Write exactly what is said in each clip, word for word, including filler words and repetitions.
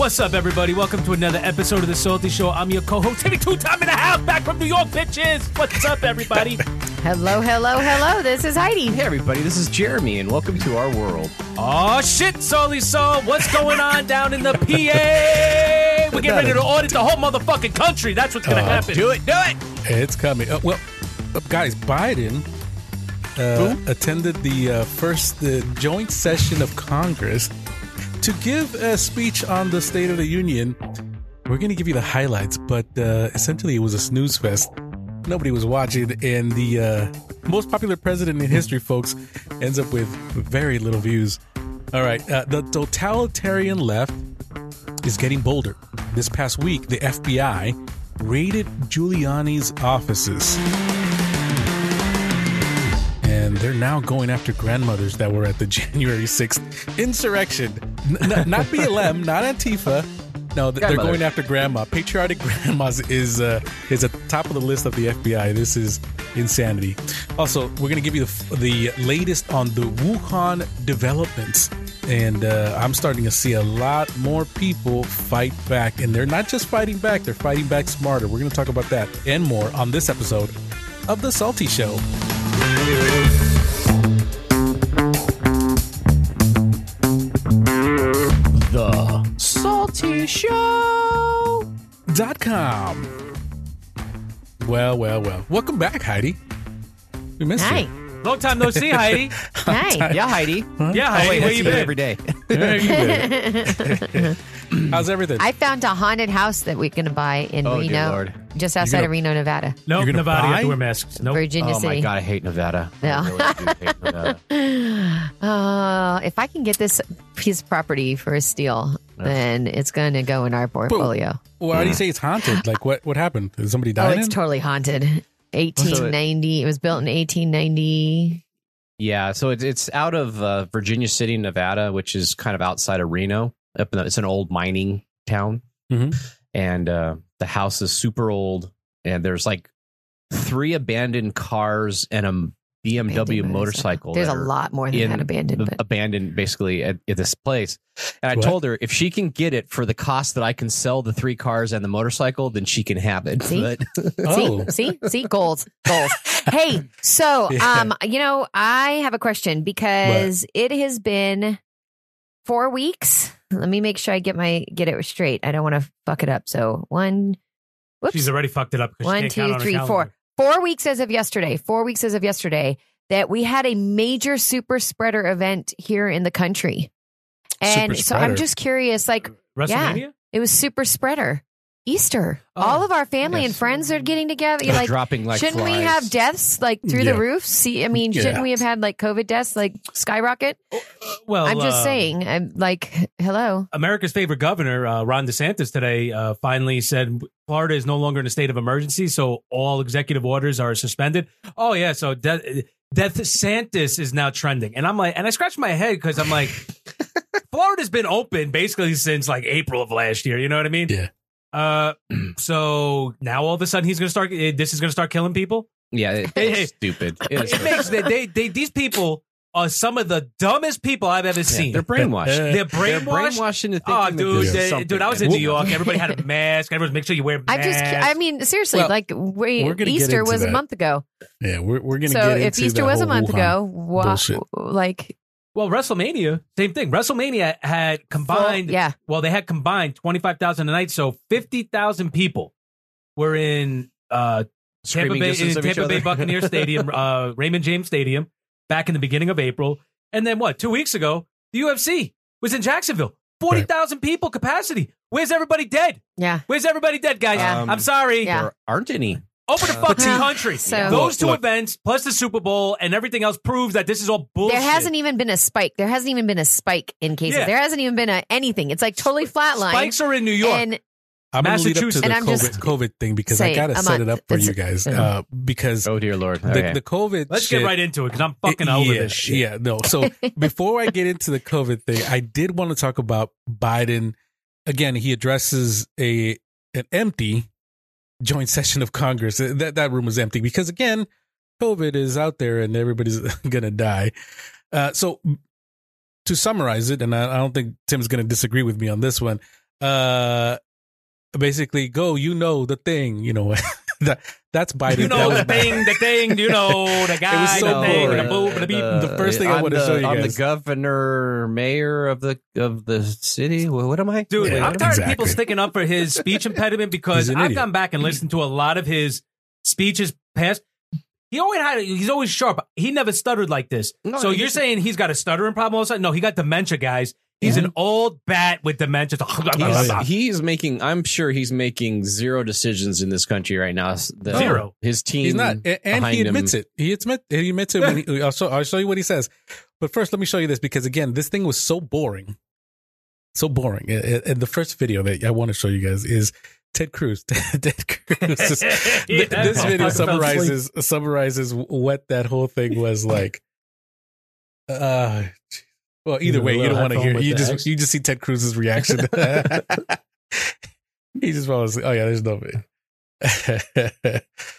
What's up, everybody? Welcome to another episode of The Salty Show. I'm your co-host, hitting two time in the house, back from New York, bitches. What's up, everybody? Hello, hello, hello. This is Heidi. Hey, everybody. This is Jeremy, and welcome to our world. Oh, shit, Salty Soul. What's going on down in the P A? We're getting ready to audit the whole motherfucking country. That's what's going to Uh, happen. Do it. Do it. It's coming. Uh, well, uh, guys, Biden uh, attended the uh, first uh, joint session of Congress to give a speech on the State of the Union. We're going to give you the highlights, but uh, essentially it was a snooze fest. Nobody was watching, and the uh, most popular president in history, folks, ends up with very little views. All right, uh, the totalitarian left is getting bolder. This past week, the F B I raided Giuliani's offices. And they're now going after grandmothers that were at the January sixth insurrection. N- n- not B L M, not Antifa. No, th- they're going after grandma. Patriotic grandmas is uh, is at the top of the list of the F B I. This is insanity. Also, we're going to give you the, the latest on the Wuhan developments. And uh, I'm starting to see a lot more people fight back. And they're not just fighting back, they're fighting back smarter. We're going to talk about that and more on this episode of The Salty Show. The Salty Show Dot com. Well, well, well. Welcome back, Heidi. We missed Hi. you. Long time no see, Heidi. Hi. Yeah, Heidi. Yeah, Oh, Heidi, wait, where I you see been? every day. There you go. How's everything? I found a haunted house that we're going to buy in Oh, dear Reno, Lord. just outside gonna- of Reno, Nevada, No, You're gonna Nevada, you have to buy? wear masks. Nope. Virginia Oh, City. my God. I hate Nevada. Yeah. I really do hate Nevada. Uh, if I can get this piece of property for a steal, then it's going to go in our portfolio. Why do you say it's haunted? Like, what, what happened? Did somebody Oh, die? it's totally haunted. eighteen ninety. It was built in eighteen ninety. Yeah, so it's it's out of uh, Virginia City, Nevada, which is kind of outside of Reno. Up in the, it's an old mining town, Mhm. and uh, the house is super old. And there's like three abandoned cars and a B M W Abandoned motorcycle. There's that a are lot more than in that abandoned. the- But abandoned basically at, at this place. And I What? told her if she can get it for the cost that I can sell the three cars and the motorcycle, then she can have it. See? But Oh. See, see, see, goals, goals. Hey, so, Yeah. um, you know, I have a question because it has been four weeks. Let me make sure I get my get it straight. I don't want to fuck it up. So one, whoops, She's already fucked it up. 'cause she one, can't count two, on her three, calendar. four. Four weeks as of yesterday. Four weeks as of yesterday that we had a major super spreader event here in the country, and Super so I'm spreader. just curious, like. WrestleMania? It was super spreader. Easter. Oh, All of our family and yes. friends are getting together. You're they're like, dropping like shouldn't we flies. have deaths like through Yeah. the roof? See, I mean, Yeah. shouldn't we have had like COVID deaths like skyrocket? Well, I'm just uh, saying. I'm like, hello. America's favorite governor, uh, Ron DeSantis, today uh, finally said Florida is no longer in a state of emergency, so all executive orders are suspended. Oh, yeah, so De- Death DeSantis is now trending. And I'm like, and I scratched my head because I'm like, Florida's been open basically since like April of last year. You know what I mean? Yeah. Uh, so now all of a sudden he's going to start, eh, this is going to start killing people? Yeah, it- Hey, it's hey. stupid. It is It makes, they, they, they, these people are some of the dumbest people I've ever Yeah, seen. they're brainwashed. Uh, They're They're brainwashed. brainwashed into thinking Oh, that dude, this is they- something. dude, I was in And- New York. Everybody had a mask. Everyone, make sure you wear I'm masks. just, I mean, seriously, Well, like wait, we're gonna get Easter into was a that. month ago. Yeah, we're, we're going to So get into if Easter the was a whole month Wuhan ago, what, bullshit. like, Well, WrestleMania, same thing. WrestleMania had combined, full- yeah, well, they had combined twenty-five thousand a night, so fifty thousand people were in uh, Tampa Screaming Bay, distance in of each Tampa Bay other. Buccaneer Stadium, uh, Raymond James Stadium, back in the beginning of April. And then what, two weeks ago, the U F C was in Jacksonville. forty thousand people capacity. Where's everybody dead? yeah. Where's everybody dead, guys? Um, I'm sorry. Yeah. There aren't any. Open the fucking Uh, country. so- Those two Look. events, plus the Super Bowl and everything else, proves that this is all bullshit. There hasn't even been a spike. There hasn't even been a spike in cases. Yeah. There hasn't even been a anything. It's like totally flatlined. Spikes are in New York. And I'm going to lead up to Massachusetts. the And I'm COVID, just COVID thing because I saying, got to I'm set not- it up for it's- you guys. yeah. Uh, because Oh, dear Lord. the, Okay. the COVID Let's shit, get right into it because I'm fucking it- over yeah, this shit. Yeah, no. So before I get into the COVID thing, I did want to talk about Biden. Again, he addresses a an empty joint session of Congress. That that room was empty because, again, COVID is out there and everybody's gonna die. Uh, so to summarize it, and I, I don't think Tim's gonna disagree with me on this one. uh, basically, go, you know, the thing, you know, that that's Biden. You know that the thing, the thing, you know, the guy, was so the thing, boring. the boob, the beep. Uh, The first thing I I'm wanted to the- show you I'm guys. the governor, mayor of the of the city. What, what am I? Dude, Yeah, I'm tired of people exactly. sticking up for his speech impediment because He's an I've idiot. gone back and listened to a lot of his speeches past. He always had, he's always sharp. He never stuttered like this. No, so he- you're saying he's got a stuttering problem all of a sudden? No, he got dementia, guys. He's an old bat with dementia. He's, yeah. he's making. I'm sure he's making zero decisions in this country right now. The- Zero. His team. He's not, a- and behind he admits him. it. He admits he admits it. When he, I'll show I'll show you what he says. But first, let me show you this because again, this thing was so boring, so boring. And and the first video that I want to show you guys is Ted Cruz. Ted Cruz. Is- Yeah, this video motherfucker fell summarizes summarizes what that whole thing was like. Uh, well, either Yeah, way, a you little don't want to headphone hear. with You the just X. you just see Ted Cruz's reaction. He just falls asleep. Oh yeah, there's no way.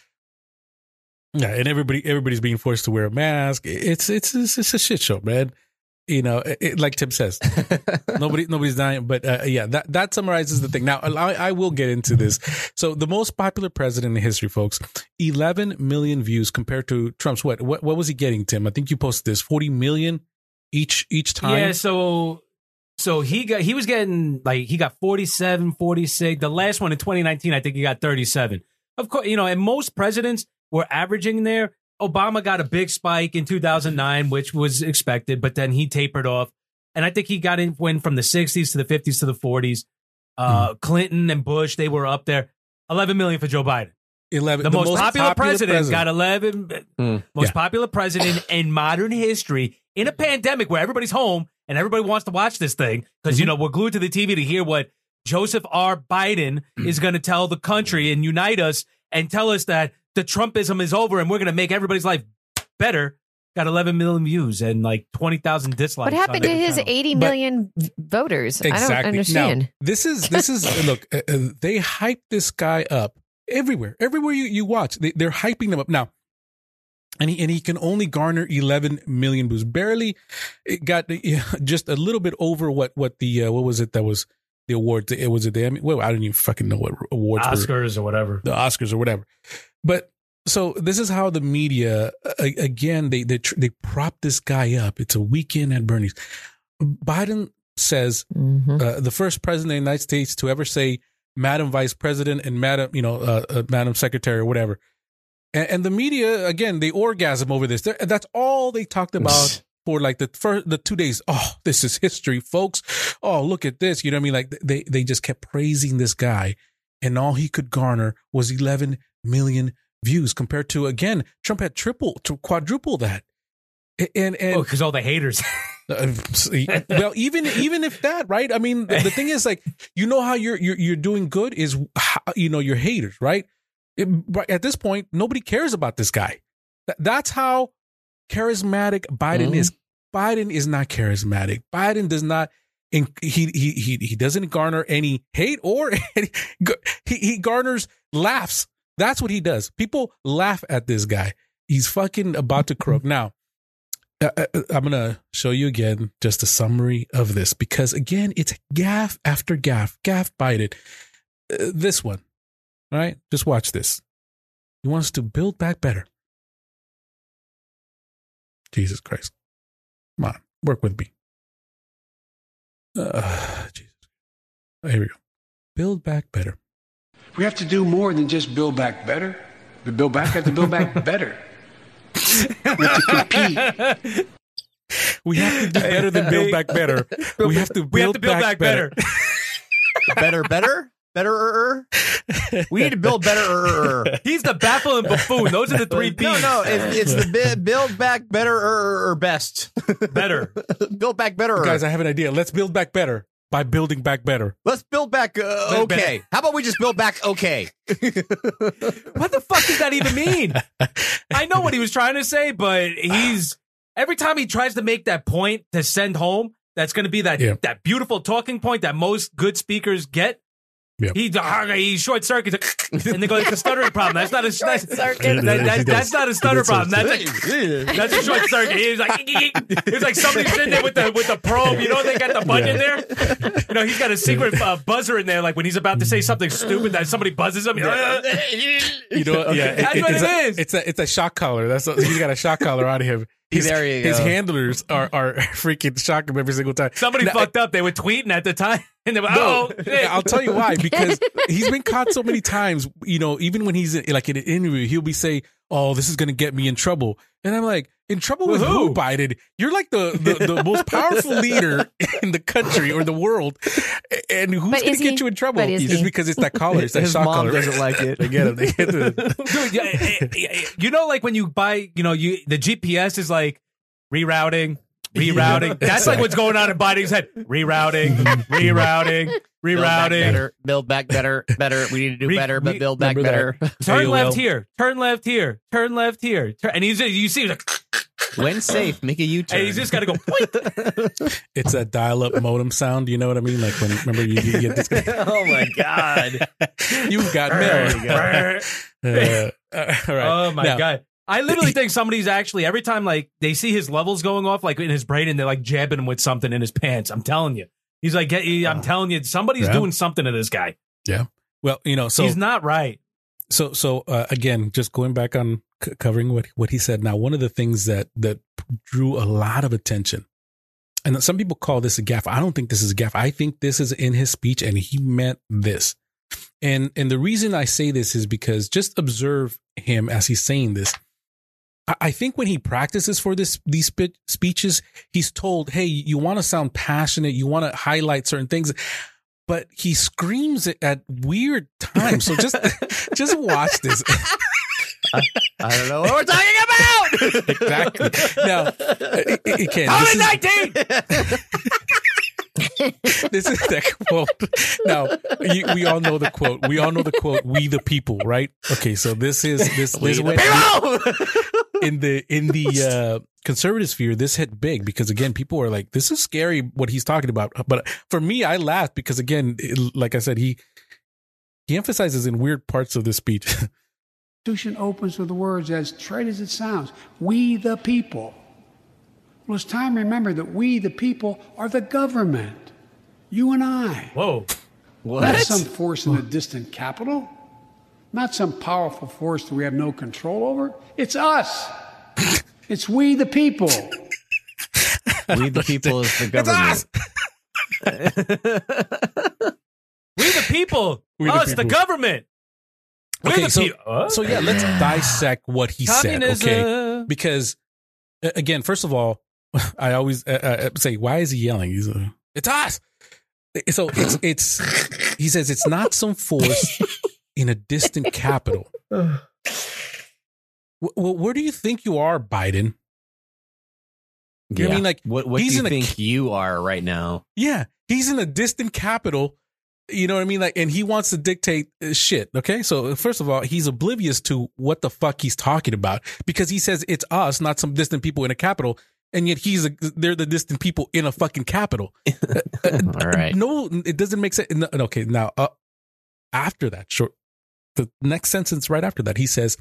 Yeah, and everybody everybody's being forced to wear a mask. It's it's it's, it's a shit show, man. You know, it, it- like Tim says, nobody nobody's dying. But uh, yeah, that that summarizes the thing. Now, I, I will get into this. So, the most popular president in history, folks, eleven million views compared to Trump's. What what what was he getting, Tim? I think you posted this forty million each each time. Yeah, so so he got he was getting like he got forty-seven, forty-six. The last one in twenty nineteen, I think he got thirty-seven. Of course, you know, and most presidents were averaging there. Obama got a big spike in two thousand nine, which was expected, but then he tapered off. And I think he got in went from the sixties to the fifties to the forties. Uh, Mm. Clinton and Bush, they were up there. eleven million for Joe Biden. eleven. The, most, popular, president, got eleven. Mm. Most Yeah. popular president in modern history in a pandemic where everybody's home and everybody wants to watch this thing because, you know, we're glued to the T V to hear what Joseph R. Biden is going to tell the country and unite us and tell us that the Trumpism is over and we're going to make everybody's life better. Got eleven million views and like twenty thousand dislikes. What happened on to the his channel. eighty million v- voters? I Exactly. don't understand. Now, this is this is look. Uh, uh, they hype this guy up everywhere. Everywhere you, you watch, they, they're hyping him up now. And he and he can only garner eleven million views. Barely, it got uh, just a little bit over what what the uh, what was it that was the award? It was it the Emmy? Well, I don't even fucking know what awards were. Oscars or whatever. The Oscars or whatever. But so this is how the media uh, again they they tr- they prop this guy up. It's a weekend at Bernie's. Biden says Mhm. uh, the first president of the United States to ever say Madam Vice President and Madam, you know, uh, uh, Madam Secretary or whatever. And, and the media again they orgasm over this. They're, that's all they talked about for like the first the two days. Oh, this is history, folks. Oh, look at this. You know what I mean? Like they they just kept praising this guy, and all he could garner was eleven million views compared to again Trump had triple to quadruple that. And and Oh, because all the haters. uh, well, even even if that, right? I mean, the, the thing is, like, you know how you're you're you're doing good is, how, you know, your haters, right? It, but at this point, nobody cares about this guy. That, that's how charismatic Biden Mhm. is. Biden is not charismatic. Biden does not. He he he he doesn't garner any hate or any, he he garners laughs. That's what he does. People laugh at this guy. He's fucking about to croak now. Uh, I'm going to show you again just a summary of this because, again, it's gaffe after gaffe, gaffe Biden. Uh, this one, all right? Just watch this. He wants to build back better. Jesus Christ. Come on, work with me. Uh, Jesus. Here we go. Build back better. We have to do more than just build back better. We build back, have to build back better. We have to compete. We have to do better than build back better. We have to build, we have to build back, back better. better, better, better. We need to build better. He's the baffling buffoon. Those are the three B's. No, no, it, it's the bi- build back better or best. Better. Build back better. Guys, I have an idea. Let's build back better by building back better. Let's build back uh, Build okay. How about we just build back okay? What the fuck does that even mean? I know what he was trying to say, but he's every time he tries to make that point to send home, that's going to be that Yeah. that beautiful talking point that most good speakers get. Yep. He he short circuits and they go it's a stuttering problem. That's not a that's, that, He that, does. that's not a stutter He does. problem. That's like, that's a short circuit. He's like it's like somebody's in there with the with the probe. You know they got the button in there. You know he's got a secret uh, buzzer in there. Like when he's about to say something stupid, that somebody buzzes him. You know, yeah, That's it- what it's it a, is. It's a it's a shock collar. That's a, he's got a shock collar on him. His, There you his go. handlers are are freaking shock him every single time. Somebody Now, fucked up. They were tweeting at the time, and they were No, oh. shit. I'll tell you why. Because he's been caught so many times. You know, even when he's in, like in an interview, he'll be saying, "Oh, this is going to get me in trouble," and I'm like, "In trouble with With who, who? Biden? You're like the, the, the most powerful leader in the country or the world, and who's But going is to get he? you in trouble? But is Just he? because it's that collar, it's that His shock mom collar. doesn't like it. They get him. They get him. Dude, yeah, eh, eh, eh, you know, like when you buy, you know, you the G P S is like rerouting, rerouting. That's like what's going on in Biden's head. Rerouting, rerouting, Build back rerouting. better. Build back better. Better. We need to do Re- better, but re- build back remember better. Turn A O L. left here. Turn left here. Turn left here. Turn, and he's you see, he's like, When safe, make a U-turn. and he's just got to go. Point. It's a dial-up modem sound. You know what I mean? Like when remember you, you get this. Oh my god! You've got mail. Uh, uh, all right. Oh my Now, god! I literally think somebody's actually every time like they see his levels going off like in his brain and they're like jabbing him with something in his pants. I'm telling you, he's like, he- I'm telling you, somebody's Yeah. doing something to this guy. Well, you know, so he's not right. So, so uh, again, just going back on c- covering what what he said. Now, one of the things that that drew a lot of attention, and some people call this a gaffe. I don't think this is a gaffe. I think this is in his speech, and he meant this. And and the reason I say this is because just observe him as he's saying this. I, I think when he practices for this these spe- speeches, he's told, "Hey, you want to sound passionate, you want to highlight certain things." But he screams it at weird times. So just just watch this. I don't know what we're talking about. Exactly. Now, it, it, it can. COVID This nineteen. is, this is that quote. Now, you, we all know the quote. We all know the quote. We the people, right? Okay, so this is this this went in the in the uh, conservative sphere. This hit big because again, people are like, "This is scary." What he's talking about. But for me, I laughed because again, it, like I said, he he emphasizes in weird parts of the speech. Constitution opens with the words, as trite as it sounds, we the people. Well, it's time to remember that we the people are the government. You and I. Whoa! Not some force in a distant capital. Not some powerful force that we have no control over. It's us. It's we the people. We the people is the government. We the people. We the oh, it's the people. government. We're Okay, the so, people. Huh? so yeah, let's dissect what he said, Communism. okay? Because uh, again, first of all, I always uh, uh, say, why is he yelling? He's uh, it's us. So it's it's he says it's not some force in a distant capital. Well, where do you think you are, Biden? You know what I mean? Like, what? What he's do you in a- think you are right now? yeah, he's in a distant capital. You know what I mean? Like, and he wants to dictate uh, shit. Okay. So first of all, he's oblivious to what the fuck he's talking about because he says it's us, not some distant people in a capital. And yet he's a, they're the distant people in a fucking capital. All right. No, it doesn't make sense. No, okay. Now, uh, after that short, the next sentence right after that, he says,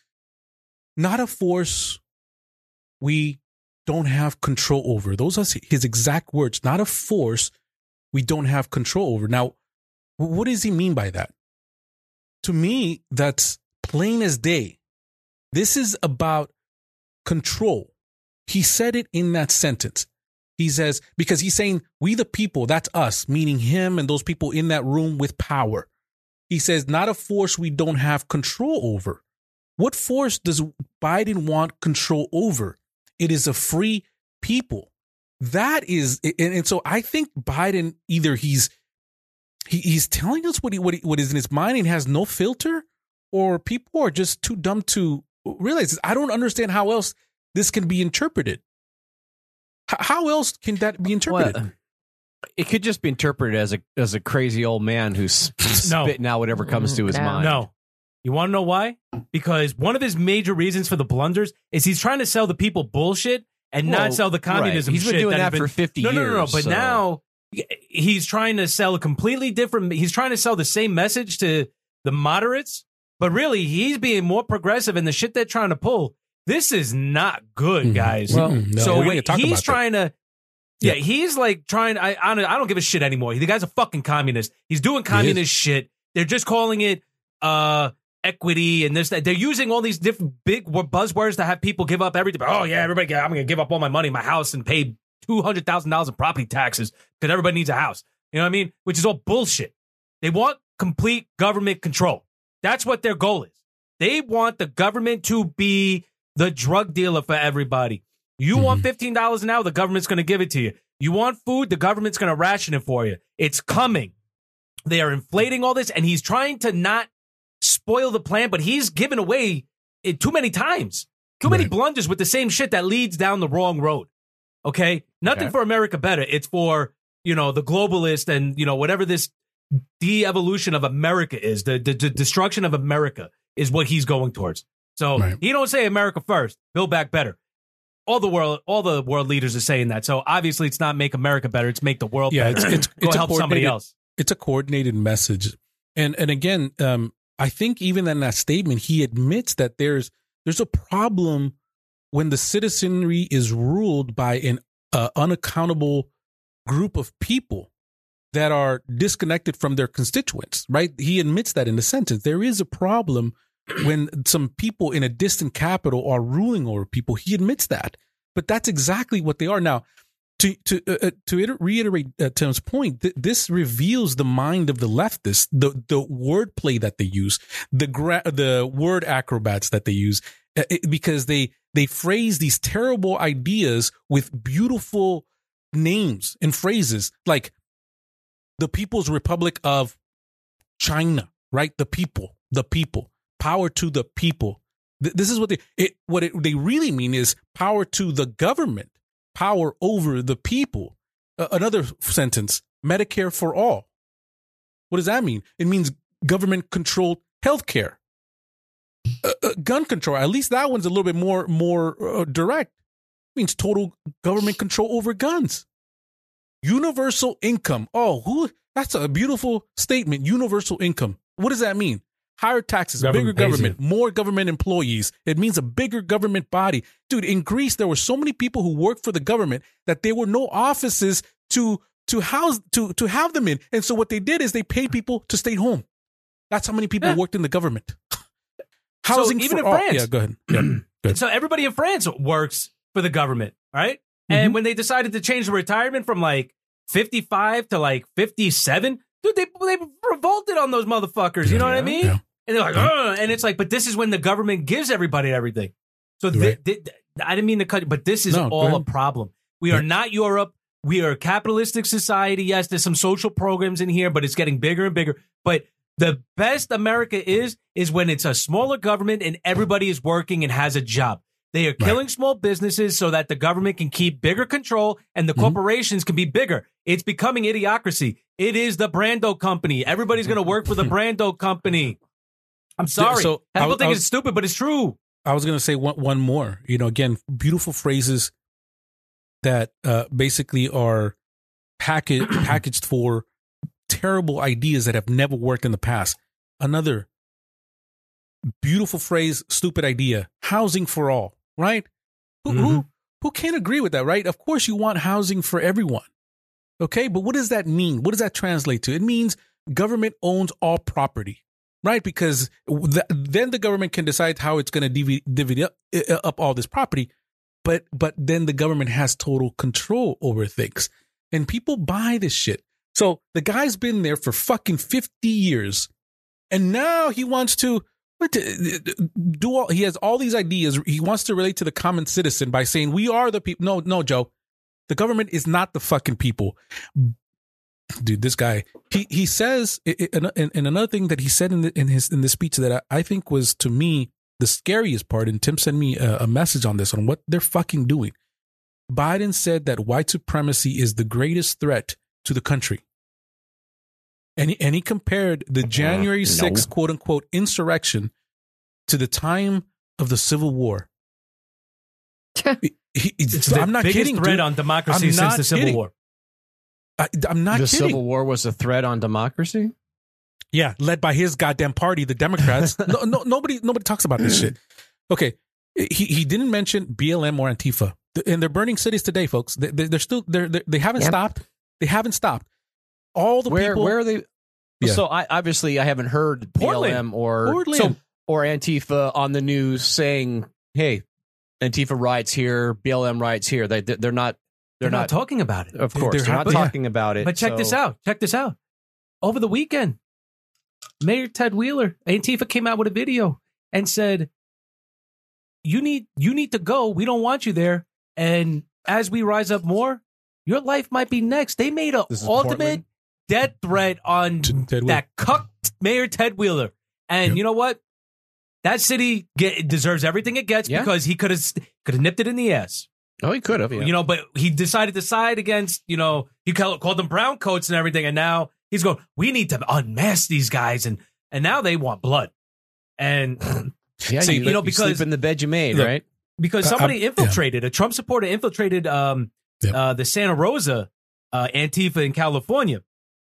not a force we don't have control over. Those are his exact words. Not a force we don't have control over. Now, what does he mean by that? To me, that's plain as day. This is about control. He said it in that sentence. He says, because he's saying, we the people, that's us, meaning him and those people in that room with power. He says, not a force we don't have control over. What force does Biden want control over? It is a free people. That is, and, and so I think Biden, either he's he, he's telling us what he, what he, what is in his mind and has no filter, or people are just too dumb to realize. I don't understand how else this can be interpreted. H- how else can that be interpreted? Well, it could just be interpreted as a as a crazy old man who's No. spitting out whatever comes to his No. mind. No. You want to know why? Because one of his major reasons for the blunders is he's trying to sell the people bullshit and Well, not sell the communism right. He's been shit doing that that has for fifty no, no, no, no. years, But so- now he's trying to sell a completely different. He's trying to sell the same message to the moderates, but really he's being more progressive in the shit they're trying to pull. This is not good, guys. Well, no, so we're gonna wait, talk he's about trying to. Yeah, Yeah. he's like trying. I, I don't. I don't give a shit anymore. The guy's a fucking communist. He's doing communist shit. They're just calling it uh, equity and this. That. They're using all these different big wo- buzzwords to have people give up everything. Oh yeah, everybody. I'm gonna give up all my money, my house, and pay two hundred thousand dollars in property taxes because everybody needs a house. You know what I mean? Which is all bullshit. They want complete government control. That's what their goal is. They want the government to be the drug dealer for everybody. You Mm-hmm. want fifteen dollars an hour, the government's going to give it to you. You want food, the government's going to ration it for you. It's coming. They are inflating all this, and he's trying to not spoil the plan, but he's given away it too many times. Too many Right. blunders with the same shit that leads down the wrong road. Okay? Nothing Okay. for America better. It's for, you know, the globalist and, you know, whatever this de-evolution of America is, the, the, the destruction of America is what he's going towards. So Right. he don't say America first, Build Back Better. All the world, all the world leaders are saying that. So obviously, it's not make America better; it's make the world Yeah, better. it's it's, Go it's a help somebody coordinated- else. It's a coordinated message, and and again, um, I think even in that statement, he admits that there's there's a problem when the citizenry is ruled by an uh, unaccountable group of people that are disconnected from their constituents. Right? He admits that in the sentence. There is a problem when some people in a distant capital are ruling over people. He admits that, but that's exactly what they are now. To to uh, to iter- reiterate uh, Tim's point, th- this reveals the mind of the leftists, the the wordplay that they use, the gra- the word acrobats that they use, uh, it- because they they phrase these terrible ideas with beautiful names and phrases like the People's Republic of China, right? The people, the people. Power to the people. Th- This is what they it what it, they really mean is power to the government, power over the people. Uh, another sentence: Medicare for all. What does that mean? It means government controlled healthcare, uh, uh, gun control. At least that one's a little bit more more uh, direct. It means total government control over guns. Universal income. Oh, who? That's a beautiful statement. Universal income. What does that mean? Higher taxes, Government bigger pays government, more government employees. It means a bigger government body. Dude, in Greece, there were so many people who worked for the government that there were no offices to to house to to have them in. And so what they did is they paid people to stay home. That's how many people Yeah. worked in the government. Housing even for in all. France. Yeah, go ahead. Yeah. Good. So everybody in France works for the government, right? Mm-hmm. And when they decided to change the retirement from like fifty-five to like fifty-seven, dude, they they revolted on those motherfuckers. You know what I mean? Yeah. And they're like, Ugh. And it's like, but this is when the government gives everybody everything. So thi- Right. thi- I didn't mean to cut you, but this is No, go all a ahead. problem. We are Right. not Europe. We are a capitalistic society. Yes, there's some social programs in here, but it's getting bigger and bigger. But the best America is, is when it's a smaller government and everybody is working and has a job. They are killing small businesses so that the government can keep bigger control and the Mm-hmm. corporations can be bigger. It's becoming idiocracy. It is the Brando company. Everybody's going to work for the Brando company. I'm sorry. so I People was- think I it's was- stupid, but it's true. I was going to say one, one more, you know, again, beautiful phrases that uh, basically are packaged packaged for terrible ideas that have never worked in the past. Another beautiful phrase, stupid idea, housing for all, right? Who, who, who can't agree with that, right? Of course you want housing for everyone. Okay. But what does that mean? What does that translate to? It means government owns all property. Right, because th- then the government can decide how it's going to divvy, divvy up, uh, up all this property, but but then the government has total control over things, and people buy this shit. So the guy's been there for fucking fifty years, and now he wants to what to, do all. He has all these ideas. He wants to relate to the common citizen by saying we are the people. No, no, Joe, the government is not the fucking people. Dude, this guy, he he says, and, and another thing that he said in the, in his in the speech that I, I think was to me the scariest part, and Tim sent me a, a message on this on what they're fucking doing. Biden said that white supremacy is the greatest threat to the country, and he, and he compared the January sixth quote unquote insurrection to the time of the Civil War. he, he, It's the I'm not biggest kidding. threat dude. on democracy I'm since not the Civil kidding. War. I, I'm not the kidding. Civil War was a threat on democracy. Yeah, led by his goddamn party, the Democrats. no, no, nobody, nobody talks about this shit. Okay, he he didn't mention B L M or Antifa, and they're burning cities today, folks. They, they, they're still they're, they're they haven't Yep. stopped. They haven't stopped. All the Where people. where are they? Yeah. So I obviously I haven't heard Portland. B L M or Portland. so, or Antifa on the news saying, "Hey, Antifa riots here, B L M riots here." They they're not They're, they're, not, not, talking about it. Of They're- course, they're they're, not happy- yeah. talking about it. But check so- this out. Check this out. Over the weekend, Mayor Ted Wheeler, Antifa came out with a video and said, "You need you need to go. We don't want you there. And as we rise up more, your life might be next." They made a This is ultimate Portland? death threat on To Ted Wheeler. that cucked Mayor Ted Wheeler. And Yep. you know what? That city get, deserves everything it gets Yeah. because he could have could have nipped it in the ass. Oh, he could have. Yeah. You know, but he decided to side against, you know, he called, called them brown coats and everything. And now he's going, we need to unmask these guys. And and now they want blood. And yeah, See, you, you know, you because- sleep in the bed you made, Look, right? because Uh, somebody I'm- yeah. infiltrated, a Trump supporter infiltrated um, Yep. uh, the Santa Rosa uh, Antifa in California.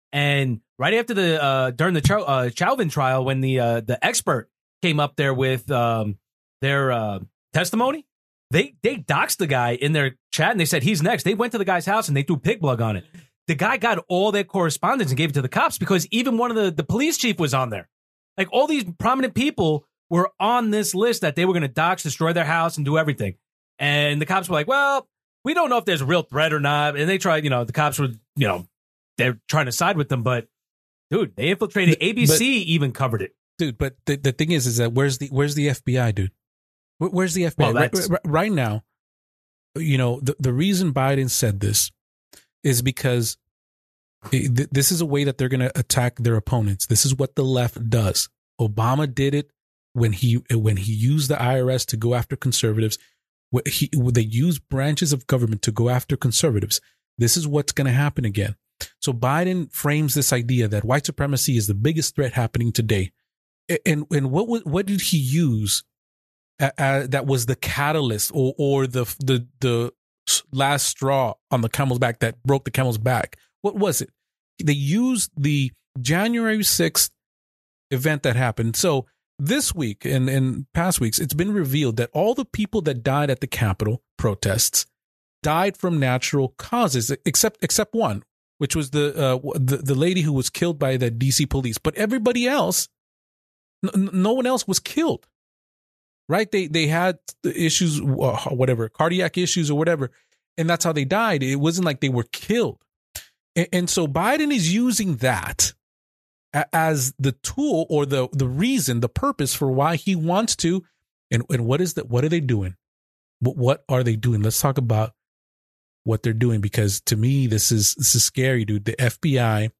And right after the, uh, during the Chau- uh, Chauvin trial, when the uh, the expert came up there with um, their uh, testimony, they they doxed the guy in their chat and they said he's next. They went to the guy's house and they threw pig blood on it. The guy got all their correspondence and gave it to the cops because even one of the, the police chief was on there. Like all these prominent people were on this list that they were going to dox, destroy their house, and do everything. And the cops were like, well, we don't know if there's a real threat or not. And they tried, you know, the cops were, you know, they're trying to side with them. But, dude, they infiltrated. A B C even covered it. dude. But the, the thing is, is that where's the where's the F B I, dude? Where, where's the F B I? Well, right, that's- right, right now, you know, the, the reason Biden said this is because it- th- this is a way that they're going to attack their opponents. This is what the left does. Obama did it when he when he used the I R S to go after conservatives. Wh- He, they use branches of government to go after conservatives. This is what's going to happen again. So Biden frames this idea that white supremacy is the biggest threat happening today. A- And and what was, what did he use uh, uh, that was the catalyst or or the the the last straw on the camel's back that broke the camel's back? What was it? They used the January sixth event that happened. So this week and, and past weeks, it's been revealed that all the people that died at the Capitol protests died from natural causes, except except one, which was the uh, the, the lady who was killed by the D C police. But everybody else, n- no one else was killed. Right? They they had the issues, uh, whatever, cardiac issues or whatever, and that's how they died. It wasn't like they were killed. And, and so Biden is using that a- as the tool or the the reason, the purpose for why he wants to. And and what is that? What are they doing? What what are they doing? Let's talk about what they're doing, because to me this is this is scary, dude. The F B I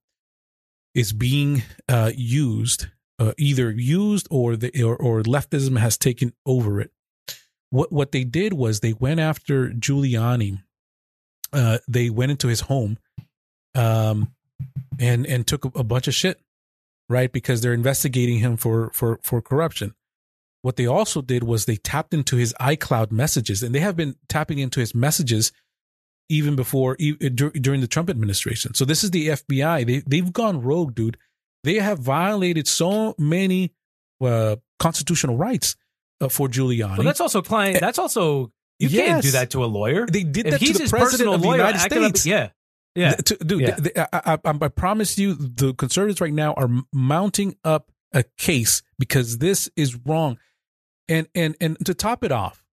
is being uh, used. Uh, either used or the or, or leftism has taken over it. What what they did was they went after Giuliani. Uh, they went into his home, um, and and took a, a bunch of shit, right? Because they're investigating him for for for corruption. What they also did was they tapped into his iCloud messages, and they have been tapping into his messages even before e- dur- during the Trump administration. So this is the F B I. They they've gone rogue, dude. They have violated so many uh, constitutional rights uh, for Giuliani. Well, that's also client. That's also, you can't Yes. do that to a lawyer. They did If that to he's the his president personal of the lawyer, United acting up- States. yeah. Yeah. To- dude, Yeah. they- I, I, I, I promise you, the conservatives right now are mounting up a case because this is wrong. And and and to top it off,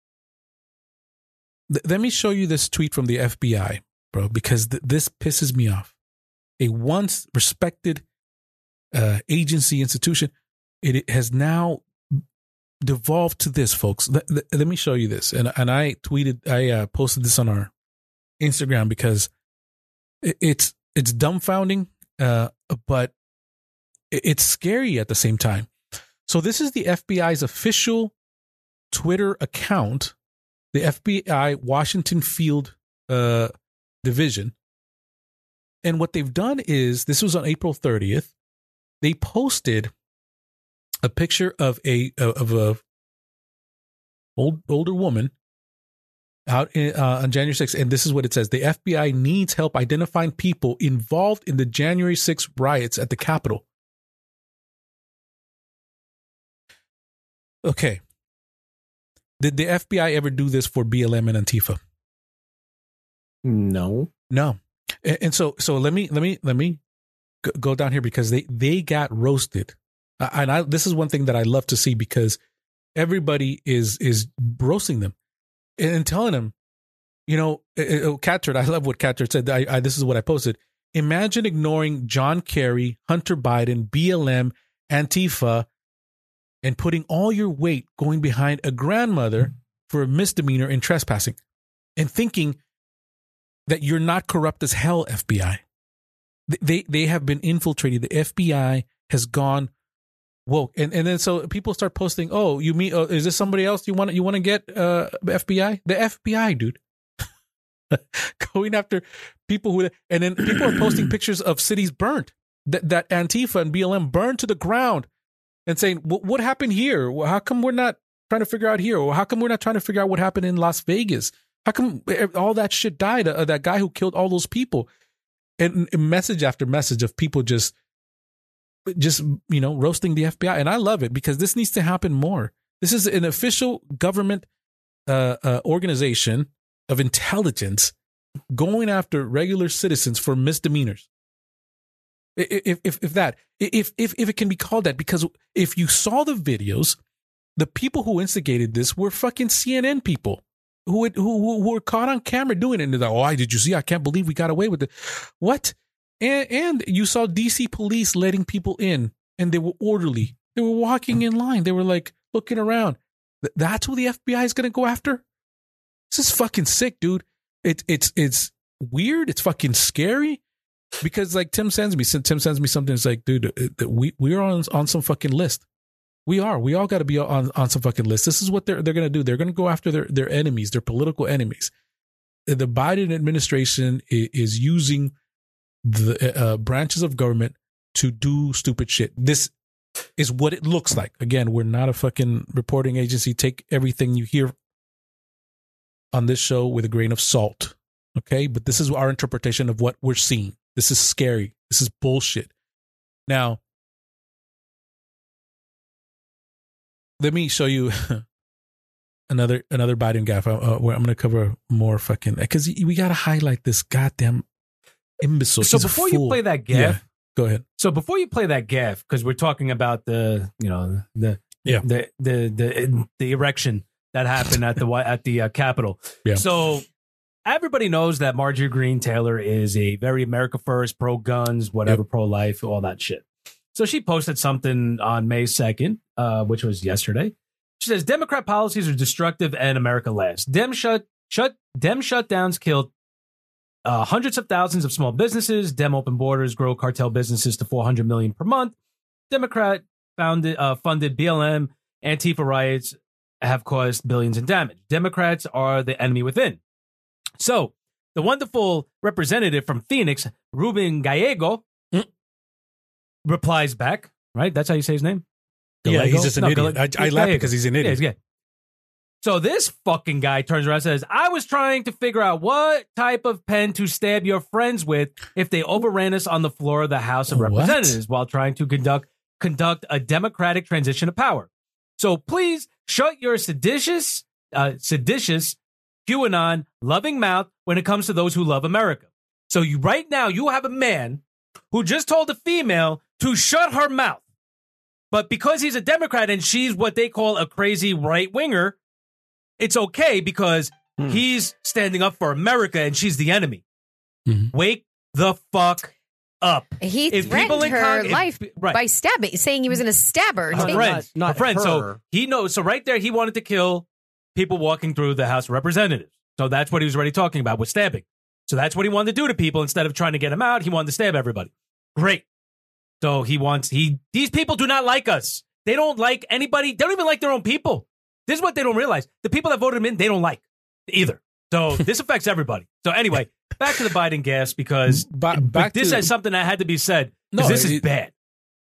th- let me show you this tweet from the F B I, bro, because th- this pisses me off. A once respected uh, agency institution, it, it has now devolved to this, folks. Let, let, let me show you this, and and I tweeted, I uh, posted this on our Instagram because it, it's it's dumbfounding, uh, but it, it's scary at the same time. So this is the F B I's official Twitter account, the F B I Washington Field uh, Division. And what they've done is, this was on April thirtieth, they posted a picture of a of a old older woman out in, uh, on January sixth, and this is what it says. The F B I needs help identifying people involved in the January sixth riots at the Capitol. Okay. Did the F B I ever do this for B L M and Antifa? No. No. And, and so so let me let me let me go down here because they they got roasted. And I this is one thing that I love to see because everybody is is roasting them and telling them, you know, Catturd, I love what Catturd said. I, I, this is what I posted. Imagine ignoring John Kerry, Hunter Biden, B L M, Antifa, and putting all your weight going behind a grandmother for a misdemeanor in trespassing and thinking that you're not corrupt as hell, F B I. They they have been infiltrated. The F B I has gone woke. And and then so people start posting, oh, you mean, oh, is this somebody else you want you want to get uh, F B I? The F B I, dude. Going after people who, and then people are posting pictures of cities burnt, that, that Antifa and B L M burned to the ground and saying, what happened here? How come we're not trying to figure out here? Or how come we're not trying to figure out what happened in Las Vegas? How come all that shit died? Uh, that guy who killed all those people. And, and message after message of people just, just, you know, roasting the F B I. And I love it because this needs to happen more. This is an official government uh, uh, organization of intelligence going after regular citizens for misdemeanors. If, if, if that, if, if, if it can be called that, because if you saw the videos, the people who instigated this were fucking C N N people who had, who, who were caught on camera doing it. And they're like, oh, did you see? I can't believe we got away with it. What? And, and you saw D C police letting people in and they were orderly. They were walking in line. They were like looking around. That's who the F B I is going to go after? This is fucking sick, dude. It, it's, it's weird. It's fucking scary. Because like Tim sends me, Tim sends me something. It's like, dude, we we're on on some fucking list. We are. We all got to be on, on some fucking list. This is what they're they're gonna do. They're gonna go after their their enemies, their political enemies. The Biden administration is, is using the uh, branches of government to do stupid shit. This is what it looks like. Again, we're not a fucking reporting agency. Take everything you hear on this show with a grain of salt. Okay, but this is our interpretation of what we're seeing. This is scary. This is bullshit. Now, let me show you another another Biden gaffe. Uh, where I'm going to cover more fucking because we got to highlight this goddamn imbecile. So He's before you play that gaffe, yeah, go ahead. So before you play that gaffe, because we're talking about the you know the yeah the the the, the erection that happened at the at the uh, Capitol. Yeah. So. Everybody knows that Marjorie Greene Taylor is a very America first, pro guns, whatever, yep. pro life, all that shit. So she posted something on May second, uh, which was yesterday. She says Democrat policies are destructive and America last. Dem shut shut Dem shutdowns killed uh, hundreds of thousands of small businesses. Dem open borders grow cartel businesses to four hundred million per month. Democrat founded uh, funded B L M Antifa riots have caused billions in damage. Democrats are the enemy within. So, the wonderful representative from Phoenix, Ruben Gallego, mm. replies back, right? That's how you say his name? Gallego? Yeah, he's just an no, idiot. Gall- I, I laugh because he's an idiot. Yeah, he's so, this fucking guy turns around and says, I was trying to figure out what type of pen to stab your friends with if they overran us on the floor of the House of Representatives what? while trying to conduct conduct a democratic transition of power. So, please shut your seditious, uh, seditious, QAnon loving mouth when it comes to those who love America. So you right now you have a man who just told a female to shut her mouth. But because he's a Democrat and she's what they call a crazy right winger, it's okay because mm. he's standing up for America and she's the enemy. Mm-hmm. Wake the fuck up. He if threatened her Con- life if, right. by stabbing, saying he was going to stab her. Her friend, not, not her friend. Her. So he knows. So right there, he wanted to kill people walking through the House of Representatives. So that's what he was already talking about with stabbing. So that's what he wanted to do to people. Instead of trying to get them out, he wanted to stab everybody. Great. So he wants, he, these people do not like us. They don't like anybody. They don't even like their own people. This is what they don't realize. The people that voted him in, they don't like either. So this affects everybody. So anyway, back to the Biden gas because ba- back this to, is something that had to be said. No, this is it, bad.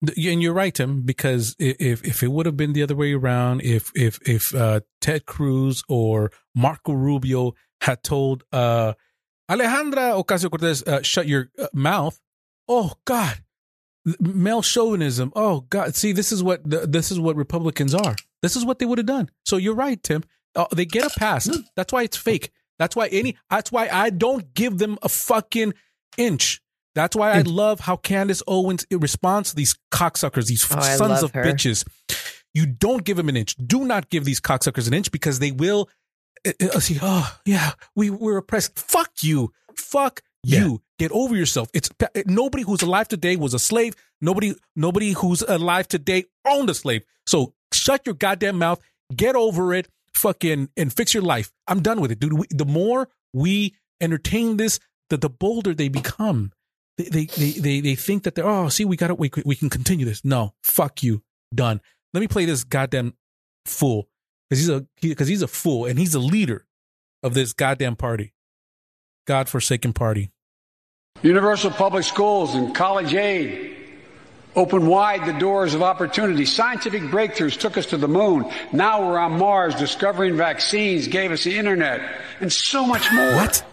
And you're right, Tim, because if if it would have been the other way around, if if if uh, Ted Cruz or Marco Rubio had told uh, Alejandra Ocasio-Cortez, uh, shut your uh, mouth, oh God, male chauvinism, oh God, see, this is what the, this is what Republicans are. This is what they would have done. So you're right, Tim. Uh, they get a pass. That's why it's fake. That's why any. That's why I don't give them a fucking inch. That's why I love how Candace Owens responds to these cocksuckers, these Oh, I sons love of her. bitches. You don't give them an inch. Do not give these cocksuckers an inch because they will uh, uh, see, oh, yeah, we were oppressed. Fuck you. Fuck you. Get over yourself. It's nobody who's alive today was a slave. Nobody, nobody who's alive today owned a slave. So shut your goddamn mouth. Get over it. Fucking and fix your life. I'm done with it, dude. We, the more we entertain this, the, the bolder they become. They, they, they, they, they think that they're, oh, see, we got it. We, we can continue this. No, fuck you. Done. Let me play this goddamn fool because he's a, because he, he's a fool and he's a leader of this goddamn party. Godforsaken party. Universal public schools and college aid opened wide the doors of opportunity. Scientific breakthroughs took us to the moon. Now we're on Mars. Discovering vaccines gave us the internet and so much more. What?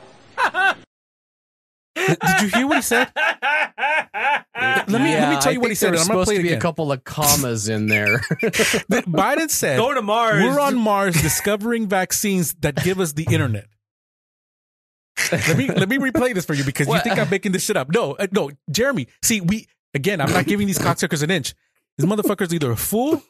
Did you hear what he said? Let me Yeah, let me tell I you what he think said. There's I'm gonna supposed play to it be again. a couple of commas in there. Biden said, Go to Mars. We're on Mars discovering vaccines that give us the internet. Let me let me replay this for you because you What? think I'm making this shit up. No, uh, no, Jeremy. See, we again. I'm not giving these cocksuckers an inch. This motherfucker's either a fool.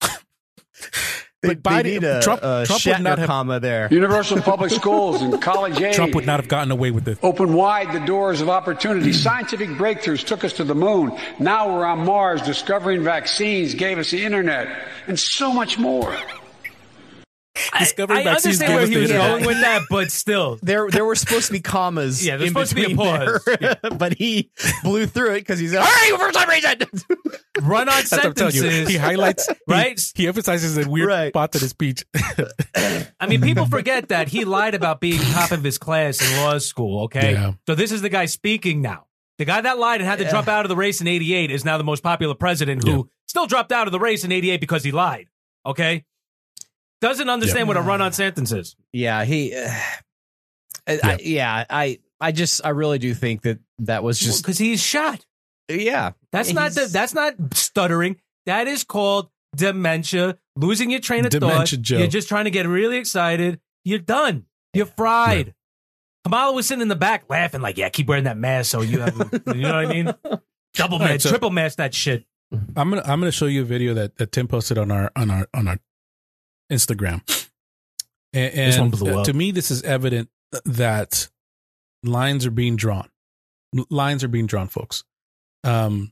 They, But Biden- they need a, Trump- a Trump would not Shatner have- comma there. Universal public schools and college aid Trump would not have gotten away with this. opened wide the doors of opportunity. Scientific breakthroughs took us to the moon. Now we're on Mars. Discovering vaccines gave us the internet and so much more. Discovering I vaccines understand gave where us he the was internet. going with that, but still. There, there were supposed to be commas. Yeah, there's in supposed to be a between pause. there, but he blew through it because he's hurry for some reason. Run on That's what I'm telling you. sentences. He highlights, Right? He, he emphasizes the weird Right. spots in his speech. I mean, people forget that he lied about being top of his class in law school, okay? Yeah. So this is the guy speaking now. The guy that lied and had to Yeah. drop out of the race in eighty-eight is now the most popular president who Yeah. still dropped out of the race in eighty-eight because he lied, okay? Doesn't understand Yeah. what a run-on sentence is. Yeah, he. Uh, I, I, yeah, I, I just, I really do think that that was just. Because he's shot. Yeah, That's not the, he's- that's not stuttering. That is called dementia, losing your train of Dementia, thought. Joe. You're just trying to get really excited. You're done. You're fried. Kamala was sitting in the back laughing like, yeah, keep wearing that mask so you have, you know what I mean? Double All right, mask, so- triple mask that shit. I'm gonna I'm gonna show you a video that, that Tim posted on our on our on our Instagram. And, This one and, blew uh, up. to me, this is evident that lines are being drawn. L- Lines are being drawn, folks. Um,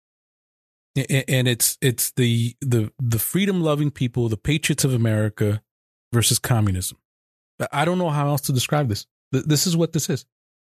a- a- and it's it's the the the freedom loving people, the patriots of America, versus communism. I don't know how else to describe this. Th- This is what this is.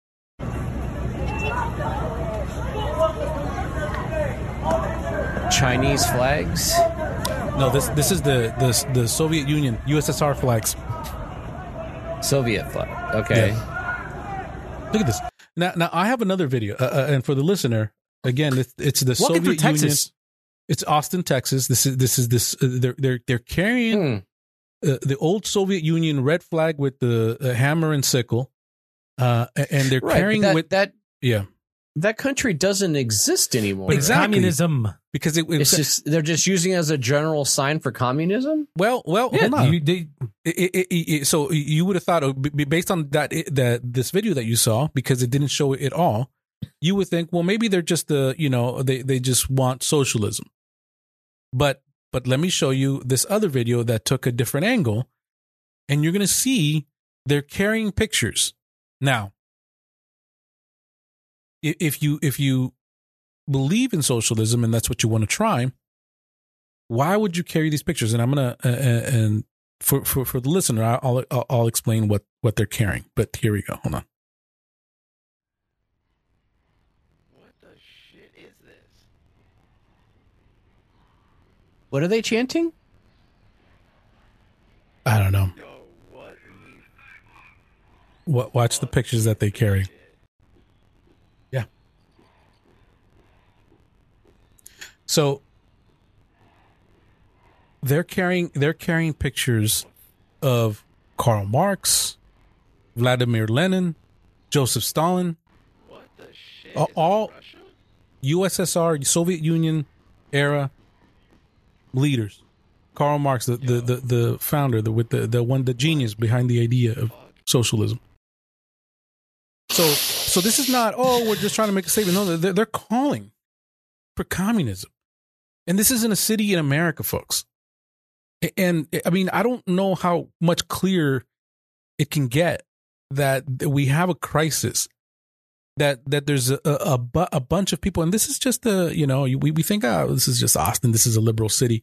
Chinese flags. No, this this is the the the Soviet Union, U S S R flags. Soviet flag. Okay. Look at this. Now, now I have another video, uh, uh, and for the listener, again, it's, it's the Walking through Soviet Union. Texas. It's Austin, Texas. This is this is this. Uh, they're they're they're carrying Hmm. uh, the old Soviet Union red flag with the uh, hammer and sickle, uh, and they're Right, carrying but that, with that yeah, that country doesn't exist anymore. But Exactly. communism. because it, It's just they're just using it as a general sign for communism. well well Yeah, hold on. you- they- It- it- it- it- so you would have thought, oh, b- b- based on that, it- that this video that you saw, because it didn't show it all, you would think, well, maybe they're just the, you know, they they just want socialism. But but let me show you this other video that took a different angle, and you're gonna see they're carrying pictures. Now, i- if you if you believe in socialism and that's what you want to try, why would you carry these pictures? And I'm gonna uh, uh, and for, for for the listener, I'll I'll, I'll explain what what they're carrying. But here we go. Hold on. What are they chanting? I don't know. What? Watch the pictures that they carry. Yeah. So they're carrying they're carrying pictures of Karl Marx, Vladimir Lenin, Joseph Stalin, What the shit? all, all U S S R, Soviet Union era leaders. Karl Marx, the the, the, the founder, the with the, the one the genius behind the idea of socialism. So so this is not, oh, we're just trying to make a statement. No, they're, they're calling for communism. And this isn't a city in America, folks. And I mean, I don't know how much clearer it can get that we have a crisis, that that there's a, a, a bunch of people. And this is just the, you know, we, we think, oh, this is just Austin. This is a liberal city.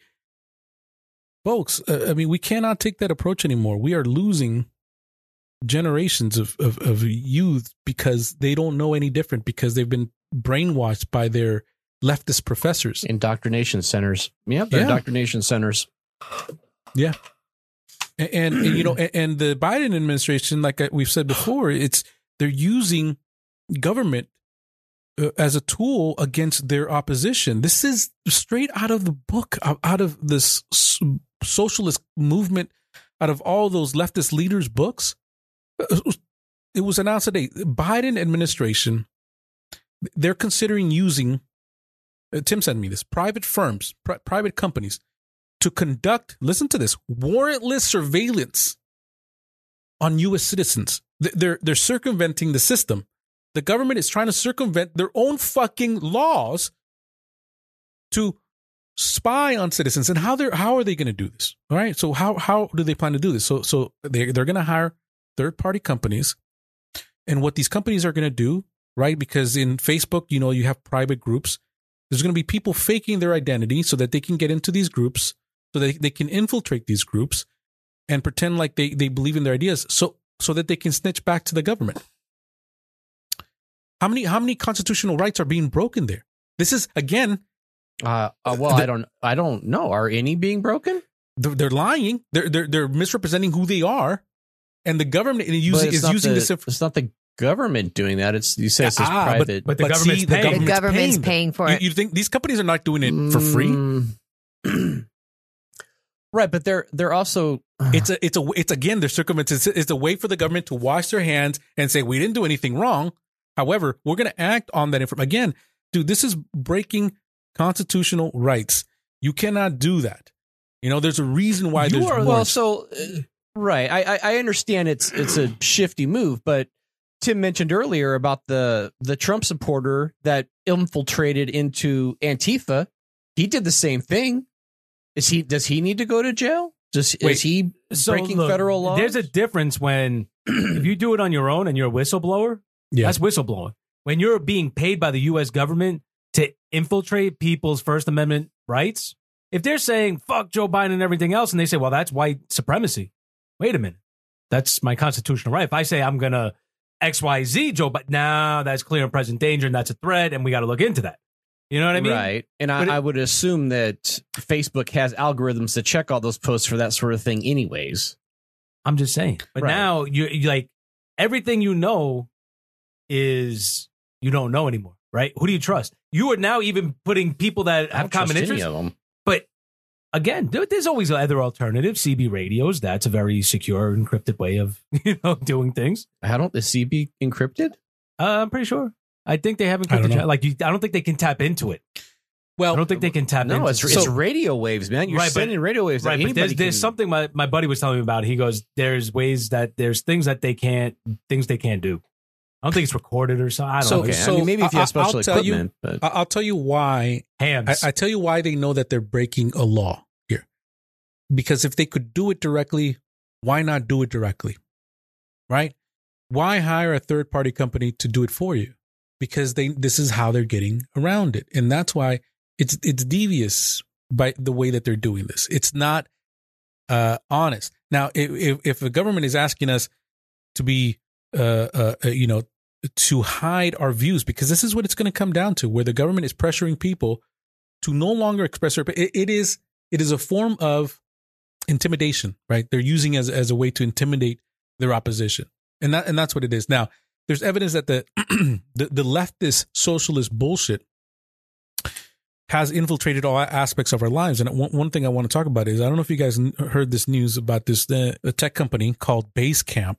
Folks, uh, I mean, we cannot take that approach anymore. We are losing generations of, of, of youth because they don't know any different, because they've been brainwashed by their leftist professors. Indoctrination centers. Yep, they're Yeah. indoctrination centers. Yeah. And, and, and, you know, and, and the Biden administration, like we've said before, it's they're using government uh, as a tool against their opposition. This is straight out of the book, out of this socialist movement, out of all those leftist leaders' books. It was announced today, Biden administration, they're considering using, uh, Tim sent me this, private firms, pri- private companies to conduct, listen to this, warrantless surveillance on U S citizens. They're, they're circumventing the system. The government is trying to circumvent their own fucking laws to spy on citizens. And how they're how are they going to do this? All right. So how how do they plan to do this? So so they they're going to hire third party companies, and what these companies are going to do, right? Because in Facebook, you know, you have private groups. There's going to be people faking their identity so that they can get into these groups, so that they can infiltrate these groups and pretend like they they believe in their ideas, so so that they can snitch back to the government. How many how many constitutional rights are being broken there? This is again. Uh, uh, well, the, I don't, I don't know. Are any being broken? They're, they're lying. They're, they're they're misrepresenting who they are, and the government is using, is using the, this. Inf- it's not the government doing that. It's you say it's just Ah, private. But the But government's see, the paying. The government's them. paying for you, it. you think these companies are not doing it for free? Mm. Right, but they're they're also It's a it's a it's again they're circumventing. It's, it's a way for the government to wash their hands and say we didn't do anything wrong. However, we're going to act on that information. Again, dude, this is breaking constitutional rights. You cannot do that. You know, there's a reason why you there's are well. warrants. So uh, right, I, I I understand it's it's a shifty move, but Tim mentioned earlier about the the Trump supporter that infiltrated into Antifa. He did the same thing. Is he? Does he need to go to jail? Does Wait, is he So, breaking look, federal laws? There's a difference when if you do it on your own and you're a whistleblower, Yeah. that's whistleblowing. When you're being paid by the U S government to infiltrate people's First Amendment rights, if they're saying fuck Joe Biden and everything else, and they say, well, that's white supremacy. Wait a minute. That's my constitutional right. If I say I'm going to X Y Z Joe Biden, now that's clear and present danger and that's a threat and we got to look into that. You know what I mean? Right. And I, But it- I would assume that Facebook has algorithms to check all those posts for that sort of thing anyways. I'm just saying. But Right. now you you like everything you know is you don't know anymore, right? Who do you trust? You are now even putting people that I have don't trust common any interests. of them. But again, there, there's always other alternatives. C B radios, that's a very secure, encrypted way of you know doing things. How don't the C B encrypted? Uh, I'm pretty sure. I think they have I don't encrypted. know. Like you, I don't think they can tap into it. well, I don't think they can tap No, into it's it. it's So- radio waves, man. You're Right, but- sending radio waves. that Right, but anybody there's there's can- something my, my buddy was telling me about. He goes, there's ways that there's things that they can't things they can't do. I don't think it's recorded or something. I don't So- know. Okay, It's I mean, maybe if you I- have special I'll tell you- equipment, but I- I'll tell you why. hams. I, I tell you why they know that they're breaking a law here. Because if they could do it directly, why not do it directly? Right? Why hire a third party company to do it for you? Because they this is how they're getting around it. And that's why it's it's devious by the way that they're doing this. It's not uh, honest. Now, if, if if the government is asking us to be uh, uh, uh, you know, to hide our views, because this is what it's going to come down to, where the government is pressuring people to no longer express their. It, it is it is a form of intimidation, right? They're using as as a way to intimidate their opposition, and that and that's what it is. Now, there's evidence that the the, the leftist socialist bullshit has infiltrated all aspects of our lives. And one, one thing I want to talk about is, I don't know if you guys heard this news about this uh, a tech company called Basecamp.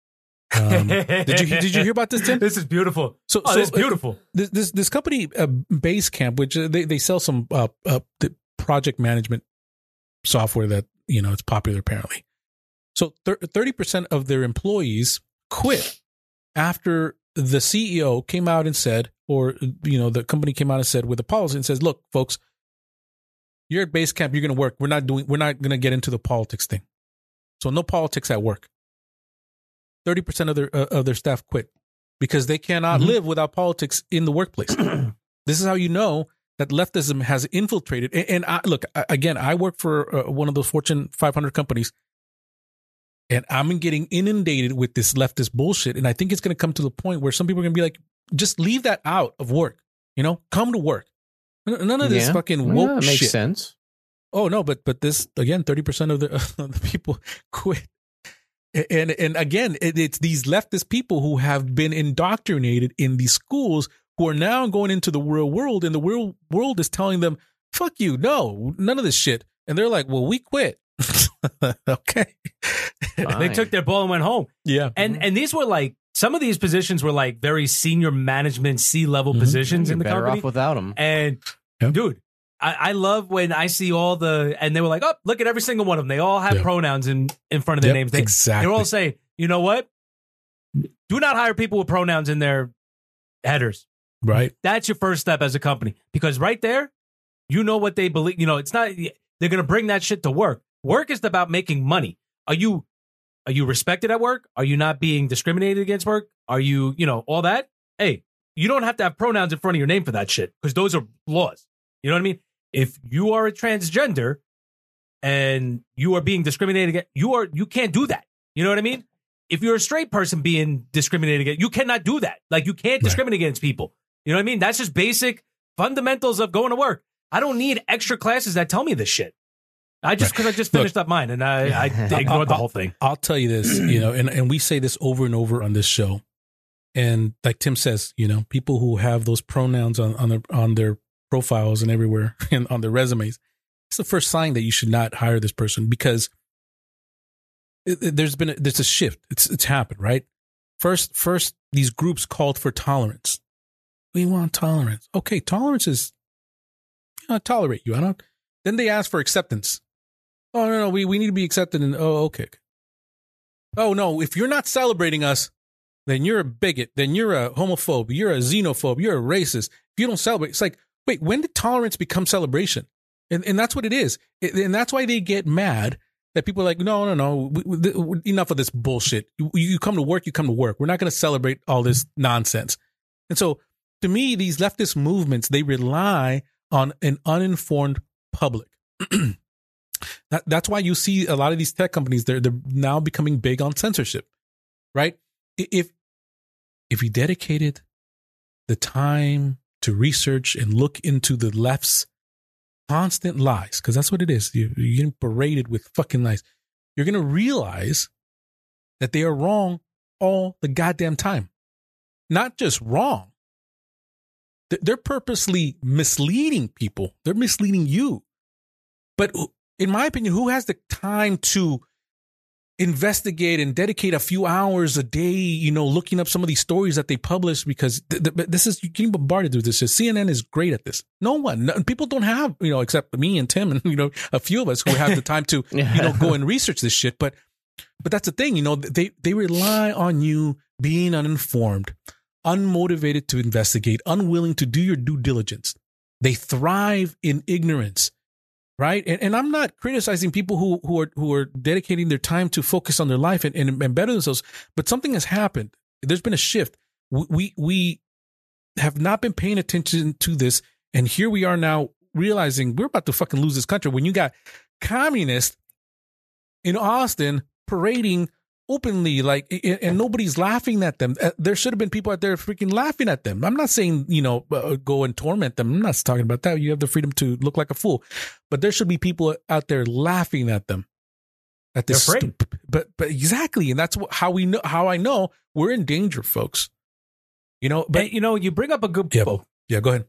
Um, did you did you hear about this, Tim? This is beautiful. So, oh, so this is beautiful. Uh, this, this this company, uh, Basecamp, which uh, they they sell some uh, uh, the project management software that, you know, it's popular apparently. So thirty percent of their employees quit after the C E O came out and said, or, you know, the company came out and said with a policy and says, look, folks, you're at Basecamp, you're going to work. We're not doing, we're not going to get into the politics thing. So no politics at work. thirty percent of their, uh, of their staff quit because they cannot mm-hmm. live without politics in the workplace. This is how you know that leftism has infiltrated. And, and I, look, again, I work for uh, one of those Fortune five hundred companies. And I'm getting inundated with this leftist bullshit. And I think it's going to come to the point where some people are going to be like, just leave that out of work. You know, come to work. None of this yeah. fucking woke yeah, makes shit. sense. Oh, no, but but this, again, thirty percent of the, of the people quit. And, and again, it, it's these leftist people who have been indoctrinated in these schools who are now going into the real world. And the real world is telling them, fuck you. No, none of this shit. And they're like, well, we quit. Okay. They took their ball and went home. Yeah. And and these were like, some of these positions were like very senior management, C-level mm-hmm. positions You're in the better company. Off without them. And yep. dude, I, I love when I see all the, and they were like, oh, look at every single one of them. They all have yep. pronouns in, in front of their yep, names. They, exactly. They're all saying, you know what? Do not hire people with pronouns in their headers. Right. That's your first step as a company. Because right there, you know what they believe. You know, it's not, they're going to bring that shit to work. Work is about making money. Are you are you respected at work? Are you not being discriminated against work? Are you, you know, all that? Hey, you don't have to have pronouns in front of your name for that shit because those are laws. You know what I mean? If you are a transgender and you are being discriminated against, you are you can't do that. You know what I mean? If you're a straight person being discriminated against, you cannot do that. Like you can't discriminate right. against people. You know what I mean? That's just basic fundamentals of going to work. I don't need extra classes that tell me this shit. I just because right. I just finished Look, up mine and I, I ignored I'll, the whole thing. I'll tell you this, you know, and, and we say this over and over on this show. And like Tim says, you know, people who have those pronouns on, on their on their profiles and everywhere and on their resumes, it's the first sign that you should not hire this person because it, it, there's been a, there's a shift. It's it's happened, right? First, first these groups called for tolerance. We want tolerance. Okay, tolerance is I tolerate you. I don't. Then they ask for acceptance. Oh, no, no, we, we need to be accepted. And oh, okay. Oh, no, if you're not celebrating us, then you're a bigot. Then you're a homophobe. You're a xenophobe. You're a racist. If you don't celebrate, it's like, wait, when did tolerance become celebration? And and that's what it is. It, and that's why they get mad that people are like, no, no, no, we, we, enough of this bullshit. You, you come to work, you come to work. We're not going to celebrate all this nonsense. And so, to me, these leftist movements, they rely on an uninformed public. that, that's why you see a lot of these tech companies, they're, they're now becoming big on censorship, right? If, if you dedicated the time to research and look into the left's constant lies, because that's what it is. You're, you're getting paraded with fucking lies. You're going to realize that they are wrong all the goddamn time. Not just wrong. They're purposely misleading people. They're misleading you. But in my opinion, who has the time to investigate and dedicate a few hours a day, you know, looking up some of these stories that they publish? Because th- th- this is, you're getting bombarded with this. C N N is great at this. No one, no, people don't have, you know, except me and Tim and, you know, a few of us who have the time to, yeah. you know, go and research this shit. But, but that's the thing, you know, they, they rely on you being uninformed, unmotivated to investigate, unwilling to do your due diligence. They thrive in ignorance, right? And, and I'm not criticizing people who, who are who are dedicating their time to focus on their life and, and, and better themselves, but something has happened. There's been a shift. We, we we have not been paying attention to this, and here we are now realizing we're about to fucking lose this country when you got communists in Austin parading openly, like, and nobody's laughing at them. There should have been people out there freaking laughing at them. I'm not saying, you know, uh, go and torment them. I'm not talking about that. You have the freedom to look like a fool, but there should be people out there laughing at them. At this, stu- but but exactly, and that's what, how we know. How I know we're in danger, folks. You know, but and, you know, you bring up a good yeah, point. Yeah, go ahead.